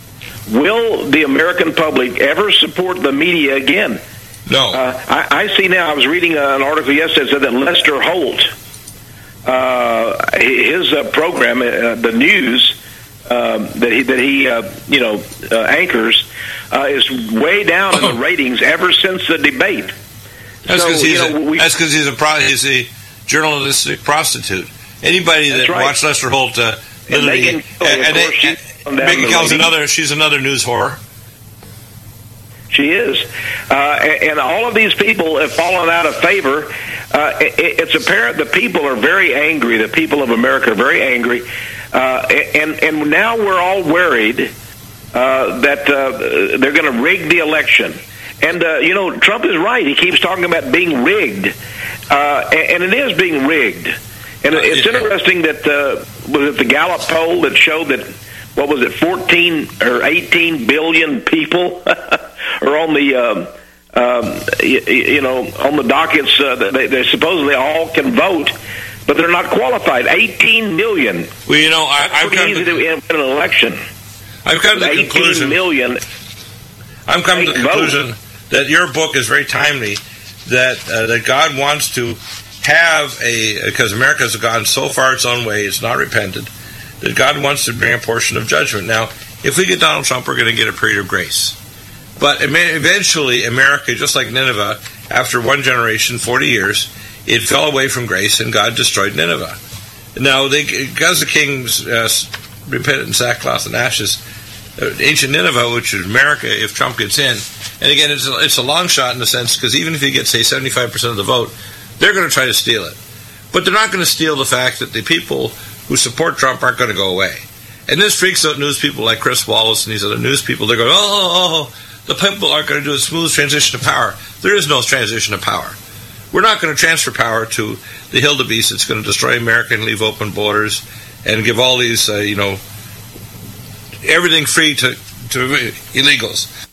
Will the American public ever support the media again? No. Uh, I, I see now, I was reading an article yesterday that said that Lester Holt, uh, his uh, program, uh, the news um, that he, that he uh, you know, uh, anchors, uh, is way down in the ratings ever since the debate. That's because so, he's, you know, he's, a pro- he's a journalistic prostitute. Anybody that right. watched Lester Holt... Uh, and Megyn, and, and, and, and Megyn Kelly's another, she's another news whore. She is. Uh, and, and all of these people have fallen out of favor. Uh, it, it's apparent that people are very angry, the people of America are very angry. Uh, and, and now we're all worried uh, that uh, they're going to rig the election. And, uh, you know, Trump is right. He keeps talking about being rigged. Uh, and, and it is being rigged. And it's interesting that uh, was it the Gallup poll that showed that, what was it, fourteen or eighteen billion people are on the, um, um, you, you know, on the dockets. Uh, they, they supposedly all can vote, but they're not qualified. eighteen million. Well, you know, I, I've come easy to win an election. I've come to the conclusion. Million. I've come to the conclusion vote. that your book is very timely. That uh, that God wants to have a, because America has gone so far its own way, it's not repented, that God wants to bring a portion of judgment. Now, if we get Donald Trump, we're going to get a period of grace. But eventually, America, just like Nineveh, after one generation, forty years, it fell away from grace, and God destroyed Nineveh. Now, they, because the kings uh, repented in sackcloth and ashes, uh, ancient Nineveh, which is America, if Trump gets in, and again, it's a, it's a long shot in the sense, because even if he gets, say, seventy-five percent of the vote, they're going to try to steal it. But they're not going to steal the fact that the people who support Trump aren't going to go away. And this freaks out news people like Chris Wallace and these other news people. They're going, oh, oh, oh, the people aren't going to do a smooth transition of power. There is no transition of power. We're not going to transfer power to the wildebeest that's going to destroy America and leave open borders and give all these, uh, you know, everything free to, to illegals.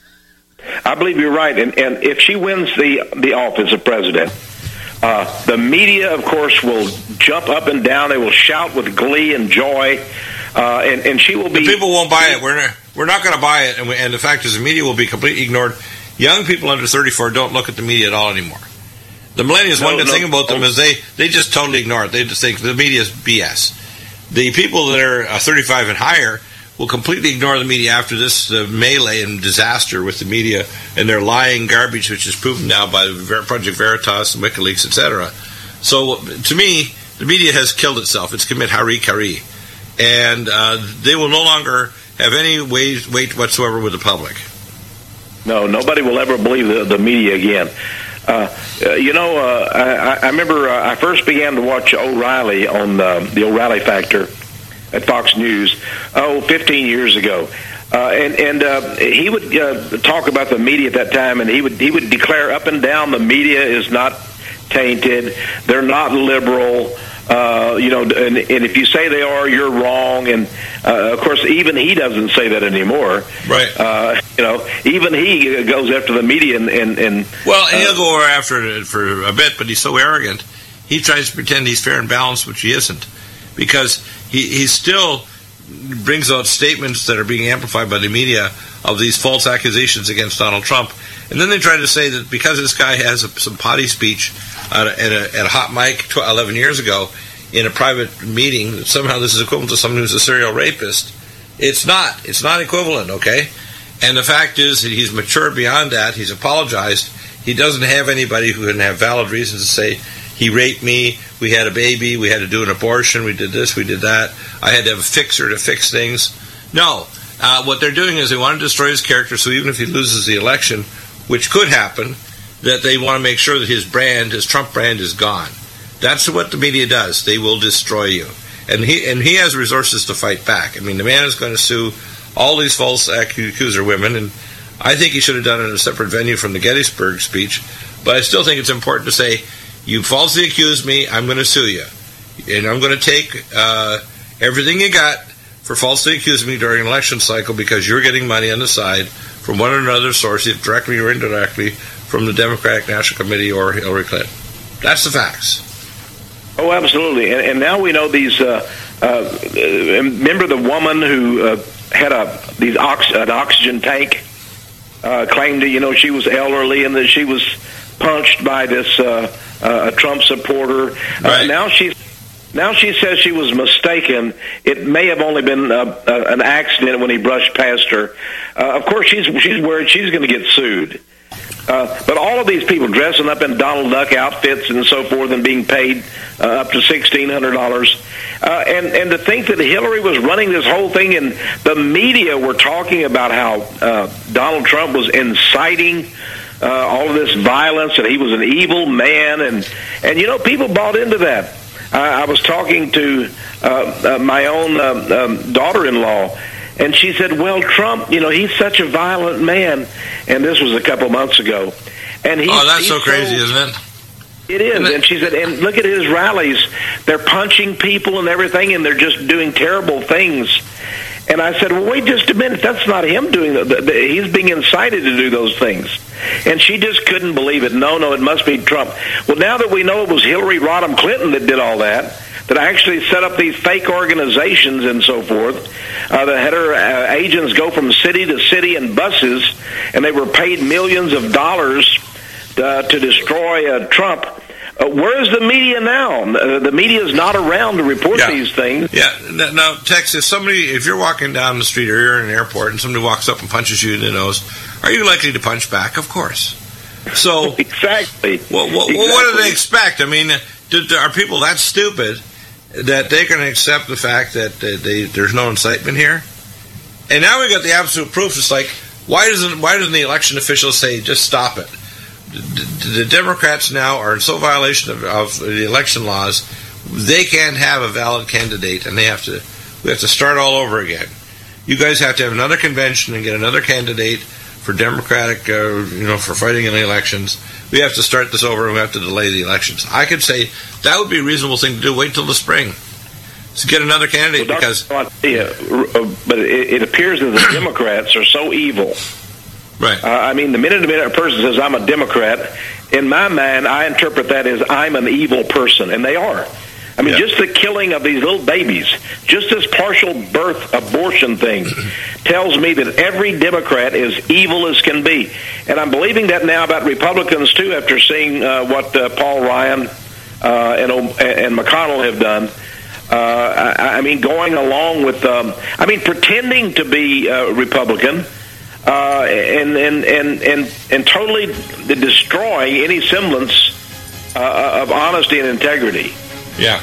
I believe you're right. And, and if she wins the, the office of president, Uh, the media, of course, will jump up and down. They will shout with glee and joy, uh, and, and she will be... The people won't buy it. We're not, we're not going to buy it, and, we, and the fact is the media will be completely ignored. Young people under thirty-four don't look at the media at all anymore. The millennials, No, one good no, thing about them no. is they, they just totally ignore it. They just think the media is B S. The people that are uh, thirty-five and higher will completely ignore the media after this uh, melee and disaster with the media and their lying garbage, which is proven now by Ver- Project Veritas and WikiLeaks, et cetera. So, to me, the media has killed itself. It's commit hari-kari. And uh, they will no longer have any weight, weight whatsoever with the public. No, nobody will ever believe the, the media again. Uh, uh, you know, uh, I, I remember uh, I first began to watch O'Reilly on uh, the O'Reilly Factor at Fox News, oh, fifteen years ago. Uh, and and uh, he would uh, talk about the media at that time, and he would he would declare up and down the media is not tainted, they're not liberal, uh, you know, and, and if you say they are, you're wrong. And uh, of course, even he doesn't say that anymore. Right. Uh, you know, even he goes after the media and and, and well, and he'll uh, go after it for a bit, but he's so arrogant. He tries to pretend he's fair and balanced, which he isn't, because he he still brings out statements that are being amplified by the media of these false accusations against Donald Trump. And then they try to say that because this guy has a, some potty speech at a, at, a, at a hot mic eleven years ago in a private meeting, that somehow this is equivalent to someone who's a serial rapist. It's not. It's not equivalent, okay? And the fact is that he's matured beyond that. He's apologized. He doesn't have anybody who can have valid reasons to say, he raped me, we had a baby, we had to do an abortion, we did this, we did that, I had to have a fixer to fix things. No. Uh, what they're doing is they want to destroy his character, so even if he loses the election, which could happen, that they want to make sure that his brand, his Trump brand, is gone. That's what the media does. They will destroy you. And he and he has resources to fight back. I mean, the man is going to sue all these false accuser women, and I think he should have done it in a separate venue from the Gettysburg speech, but I still think it's important to say, you falsely accused me, I'm going to sue you. And I'm going to take uh, everything you got for falsely accusing me during an election cycle because you're getting money on the side from one or another source, directly or indirectly, from the Democratic National Committee or Hillary Clinton. That's the facts. Oh, absolutely. And, and now we know these, uh, uh, remember the woman who uh, had a these ox, an oxygen tank, uh, claimed that, you know, she was elderly and that she was punched by this uh, uh, Trump supporter. Right. Uh, now she's now she says she was mistaken. It may have only been uh, uh, an accident when he brushed past her. Uh, of course, she's she's worried she's going to get sued. Uh, but all of these people dressing up in Donald Duck outfits and so forth and being paid uh, up to sixteen hundred dollars. Uh, and, and to think that Hillary was running this whole thing and the media were talking about how uh, Donald Trump was inciting uh, all of this violence and he was an evil man. And, and you know, people bought into that. Uh, I was talking to uh, uh, my own uh, um, daughter-in-law, and she said, well, Trump, you know, he's such a violent man. And this was a couple months ago. And he's, oh, that's he's so crazy, so, isn't it? It is. And she said, and look at his rallies. They're punching people and everything, and they're just doing terrible things. And I said, well, wait just a minute. That's not him doing that. He's being incited to do those things. And she just couldn't believe it. No, no, it must be Trump. Well, now that we know it was Hillary Rodham Clinton that did all that, that actually set up these fake organizations and so forth, uh, that had her uh, agents go from city to city in buses, and they were paid millions of dollars uh, to destroy uh, Trump. Uh, where's the media now? Uh, the media is not around to report yeah. these things. Yeah. Now, Tex, if somebody, if you're walking down the street or you're in an airport and somebody walks up and punches you in the nose, are you likely to punch back? Of course. So exactly. Well, well, exactly. what do they expect? I mean, do, do, are people that stupid that they can accept the fact that they, they, there's no incitement here? And now we got the absolute proof. It's like, why doesn't why doesn't the election officials say just stop it? The, the Democrats now are in so violation of, of the election laws, they can't have a valid candidate, and they have to. We have to start all over again. You guys have to have another convention and get another candidate for Democratic, uh, you know, for fighting in the elections. We have to start this over, and we have to delay the elections. I could say that would be a reasonable thing to do. Wait till the spring to get another candidate, well, because. Yeah, but it, it appears that the Democrats are so evil. Right. Uh, I mean, the minute a minute a person says I'm a Democrat, in my mind, I interpret that as I'm an evil person, and they are. I mean, Yeah. just the killing of these little babies, just this partial birth abortion thing, tells me that every Democrat is evil as can be. And I'm believing that now about Republicans, too, after seeing uh, what uh, Paul Ryan uh, and, and McConnell have done. Uh, I, I mean, going along with, um, I mean, pretending to be uh, Republican uh, and, and, and, and, and totally destroying any semblance uh, of honesty and integrity. Yeah.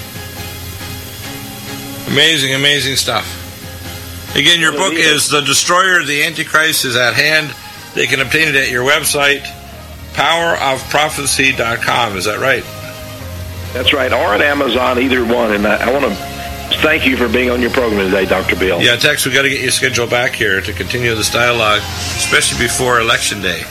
Amazing, amazing stuff. Again, your book is The Destroyer of the Antichrist is at hand. They can obtain it at your website, power of prophecy dot com. Is that right? That's right, or at Amazon, either one. And I, I want to thank you for being on your program today, Doctor Bill. Yeah, Tex, we've got to get you scheduled back here to continue this dialogue, especially before Election Day.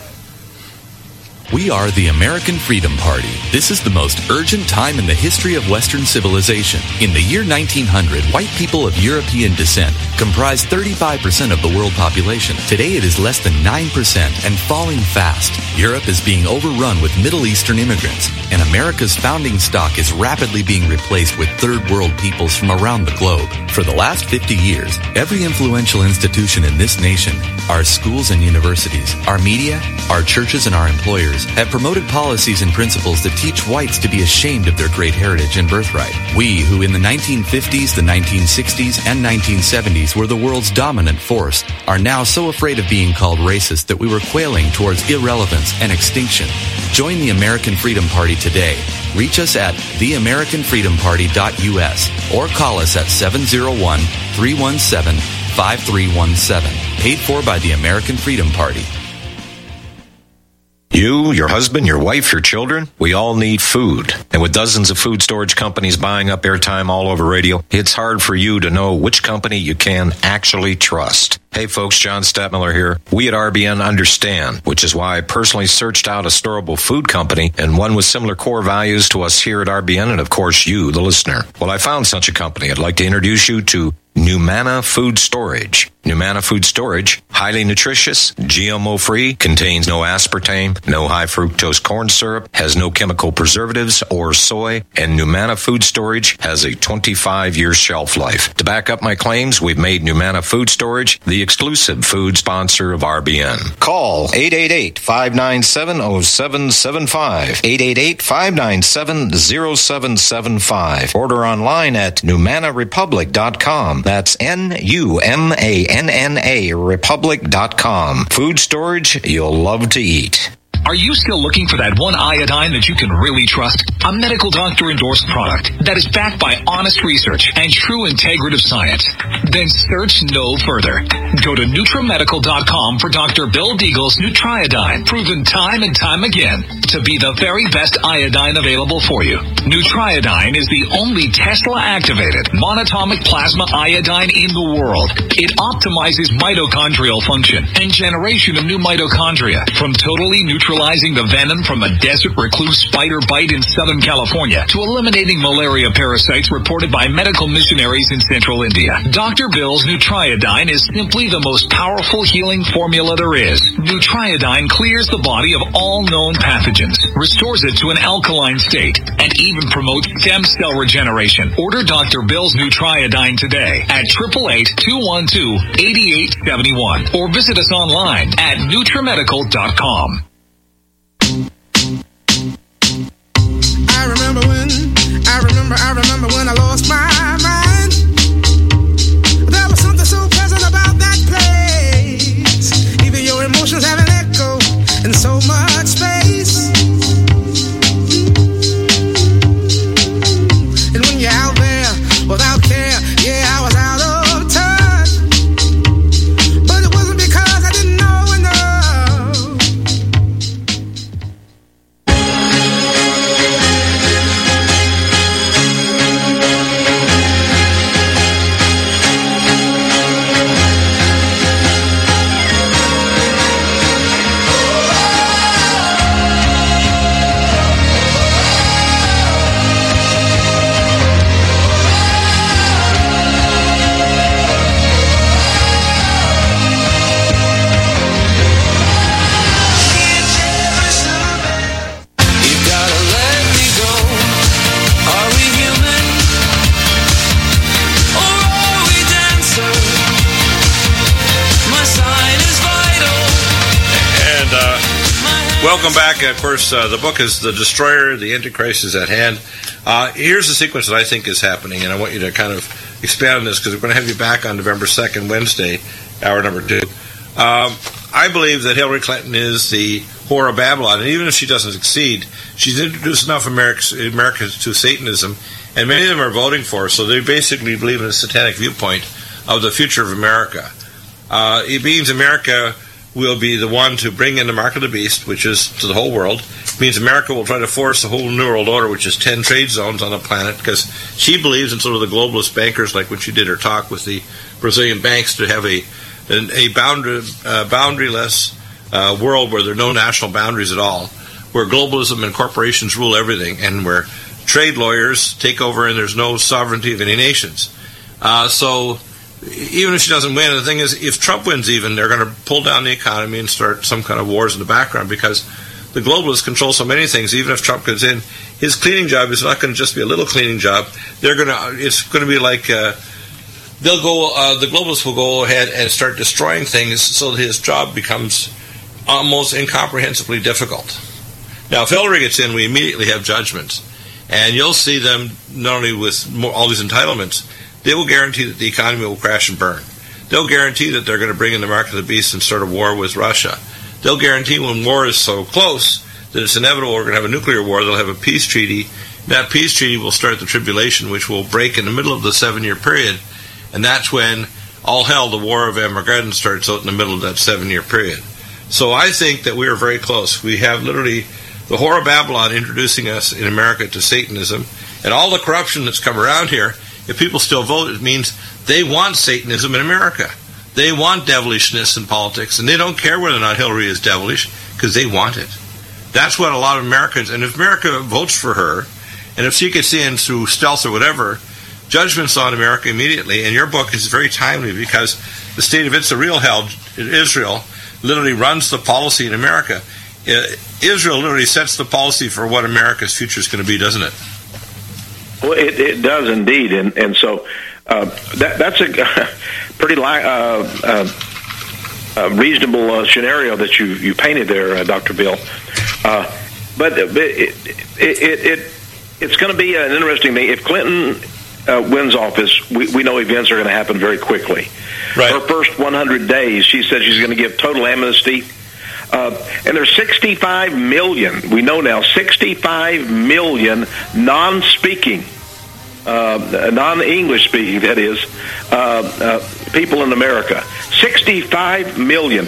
We are the American Freedom Party. This is the most urgent time in the history of Western civilization. In the year nineteen hundred, white people of European descent comprised thirty-five percent of the world population. Today it is less than nine percent and falling fast. Europe is being overrun with Middle Eastern immigrants, and America's founding stock is rapidly being replaced with third world peoples from around the globe. For the last fifty years, every influential institution in this nation, our schools and universities, our media, our churches, and our employers have promoted policies and principles that teach whites to be ashamed of their great heritage and birthright. We, who in the nineteen fifties, the nineteen sixties, and nineteen seventies were the world's dominant force, are now so afraid of being called racist that we were quailing towards irrelevance and extinction. Join the American Freedom Party today. Reach us at the american freedom party dot u s or call us at seven oh one, three one seven, five three one seven. Paid for by the American Freedom Party. You, your husband, your wife, your children, we all need food. And with dozens of food storage companies buying up airtime all over radio, it's hard for you to know which company you can actually trust. Hey folks, John Stadtmiller here. We at R B N understand, which is why I personally searched out a storable food company and one with similar core values to us here at R B N and of course you, the listener. Well, I found such a company. I'd like to introduce you to Numana Food Storage. Numana Food Storage, highly nutritious, G M O-free, contains no aspartame, no high fructose corn syrup, has no chemical preservatives or soy, and Numana Food Storage has a twenty-five year shelf life. To back up my claims, we've made Numana Food Storage the exclusive food sponsor of R B N. Call eight eight eight, five nine seven, zero seven seven five, eight eight eight, five nine seven, zero seven seven five. Order online at numana republic dot com. That's N U M A N N A republic dot com. Food storage you'll love to eat. Are you still looking for that one iodine that you can really trust? A medical doctor endorsed product that is backed by honest research and true integrative science? Then search no further. Go to nutramedical dot com for Doctor Bill Deagle's Nutriodine, proven time and time again to be the very best iodine available for you. Nutriodine is the only Tesla-activated monatomic plasma iodine in the world. It optimizes mitochondrial function and generation of new mitochondria from totally neutral neutralizing the venom from a desert recluse spider bite in Southern California to eliminating malaria parasites reported by medical missionaries in central India. Doctor Bill's Nutriodine is simply the most powerful healing formula there is. Nutriodine clears the body of all known pathogens, restores it to an alkaline state, and even promotes stem cell regeneration. Order Doctor Bill's Nutriodine today at eight eight eight, two one two, eight eight seven one or visit us online at nutramedical dot com. I remember when, I remember, I remember when I lost my mind. There was something so pleasant about that place. Even your emotions have an echo in so much space. And when you're out there without care, yeah, I was out of touch. But it wasn't because I didn't know enough. Welcome back. Of course, uh, the book is The Destroyer, The Antichrist is at Hand. Uh, here's the sequence that I think is happening, and I want you to kind of expand on this because we're going to have you back on November second, Wednesday, hour number two. Um, I believe that Hillary Clinton is the whore of Babylon, and even if she doesn't succeed, she's introduced enough Americans, Americans to Satanism, and many of them are voting for her, so they basically believe in a satanic viewpoint of the future of America. Uh, it means America will be the one to bring in the mark of the beast, which is to the whole world. It means America will try to force the whole New World Order, which is ten trade zones on the planet, because she believes, and so do the globalist bankers, like when she did her talk with the Brazilian banks, to have a a boundary, uh, boundaryless uh, world where there are no national boundaries at all, where globalism and corporations rule everything, and where trade lawyers take over and there's no sovereignty of any nations. Uh, so even if she doesn't win, the thing is, if Trump wins even, they're going to pull down the economy and start some kind of wars in the background, because the globalists control so many things. Even if Trump gets in, his cleaning job is not going to just be a little cleaning job. They're going to, it's going to be like, uh, they'll go, uh, the globalists will go ahead and start destroying things so that his job becomes almost incomprehensibly difficult. Now, if Hillary gets in, we immediately have judgments. And you'll see them not only with more, all these entitlements, they will guarantee that the economy will crash and burn. They'll guarantee that they're going to bring in the mark of the beast and start a war with Russia. They'll guarantee when war is so close that it's inevitable we're going to have a nuclear war, they'll have a peace treaty. That peace treaty will start the tribulation, which will break in the middle of the seven-year period. And that's when all hell, the war of Armageddon, starts out in the middle of that seven-year period. So I think that we are very close. We have literally the whore of Babylon introducing us in America to Satanism, and all the corruption that's come around here. If people still vote, it means they want Satanism in America. They want devilishness in politics, and they don't care whether or not Hillary is devilish, because they want it. That's what a lot of Americans, and if America votes for her, and if she gets in through stealth or whatever, judgment's on America immediately. And your book is very timely, because the state of It's a Real Hell, Israel, literally runs the policy in America. Israel literally sets the policy for what America's future is going to be, doesn't it? Well, it, it does indeed, and and so uh, that that's a pretty li- uh, uh, uh, reasonable uh, scenario that you, you painted there, uh, Doctor Bill. Uh, but it it, it, it it's going to be an interesting thing. If Clinton uh, wins office, we, we know events are going to happen very quickly. Right. Her first one hundred days, she said she's going to give total amnesty. Uh, and there's sixty-five million, we know now, sixty-five million non-speaking, uh, non-English speaking, that is, uh, uh, people in America. sixty-five million.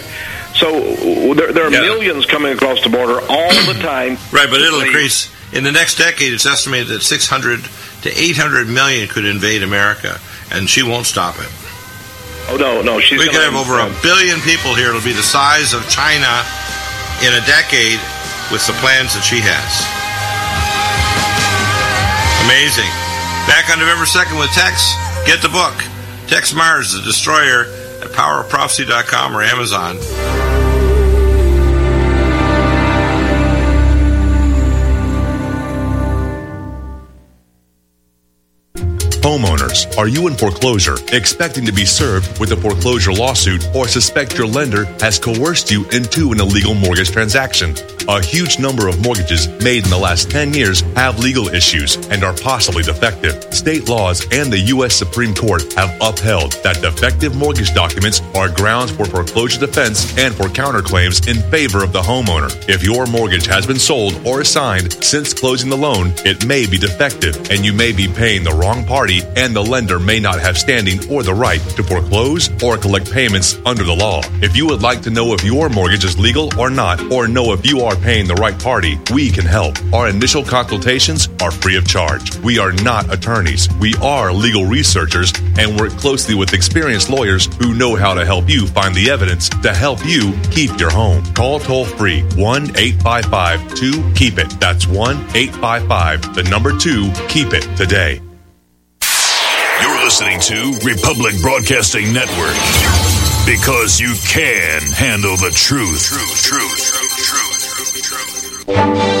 So there, there are yeah. millions coming across the border all the time. Right, but it'll increase. In the next decade, it's estimated that six hundred to eight hundred million could invade America, and she won't stop it. Oh, no, no. She's we could have over a billion people here. It'll be the size of China in a decade with the plans that she has. Amazing. Back on November second with Tex. Get the book. Tex Mars, The Destroyer, at power of prophecy dot com or Amazon. Homeowners, are you in foreclosure, expecting to be served with a foreclosure lawsuit, or suspect your lender has coerced you into an illegal mortgage transaction? A huge number of mortgages made in the last ten years have legal issues and are possibly defective. State laws and the U S Supreme Court have upheld that defective mortgage documents are grounds for foreclosure defense and for counterclaims in favor of the homeowner. If your mortgage has been sold or assigned since closing the loan, it may be defective and you may be paying the wrong party, and the lender may not have standing or the right to foreclose or collect payments under the law. If you would like to know if your mortgage is legal or not, or know if you are paying the right party, we can help. Our initial consultations are free of charge. We are not attorneys. We are legal researchers and work closely with experienced lawyers who know how to help you find the evidence to help you keep your home. Call toll free one eight five five two keep it. That's one eight five five, the number two, keep it today. You're listening to Republic Broadcasting Network, because you can handle the truth. Truth, truth, truth, truth, truth, truth.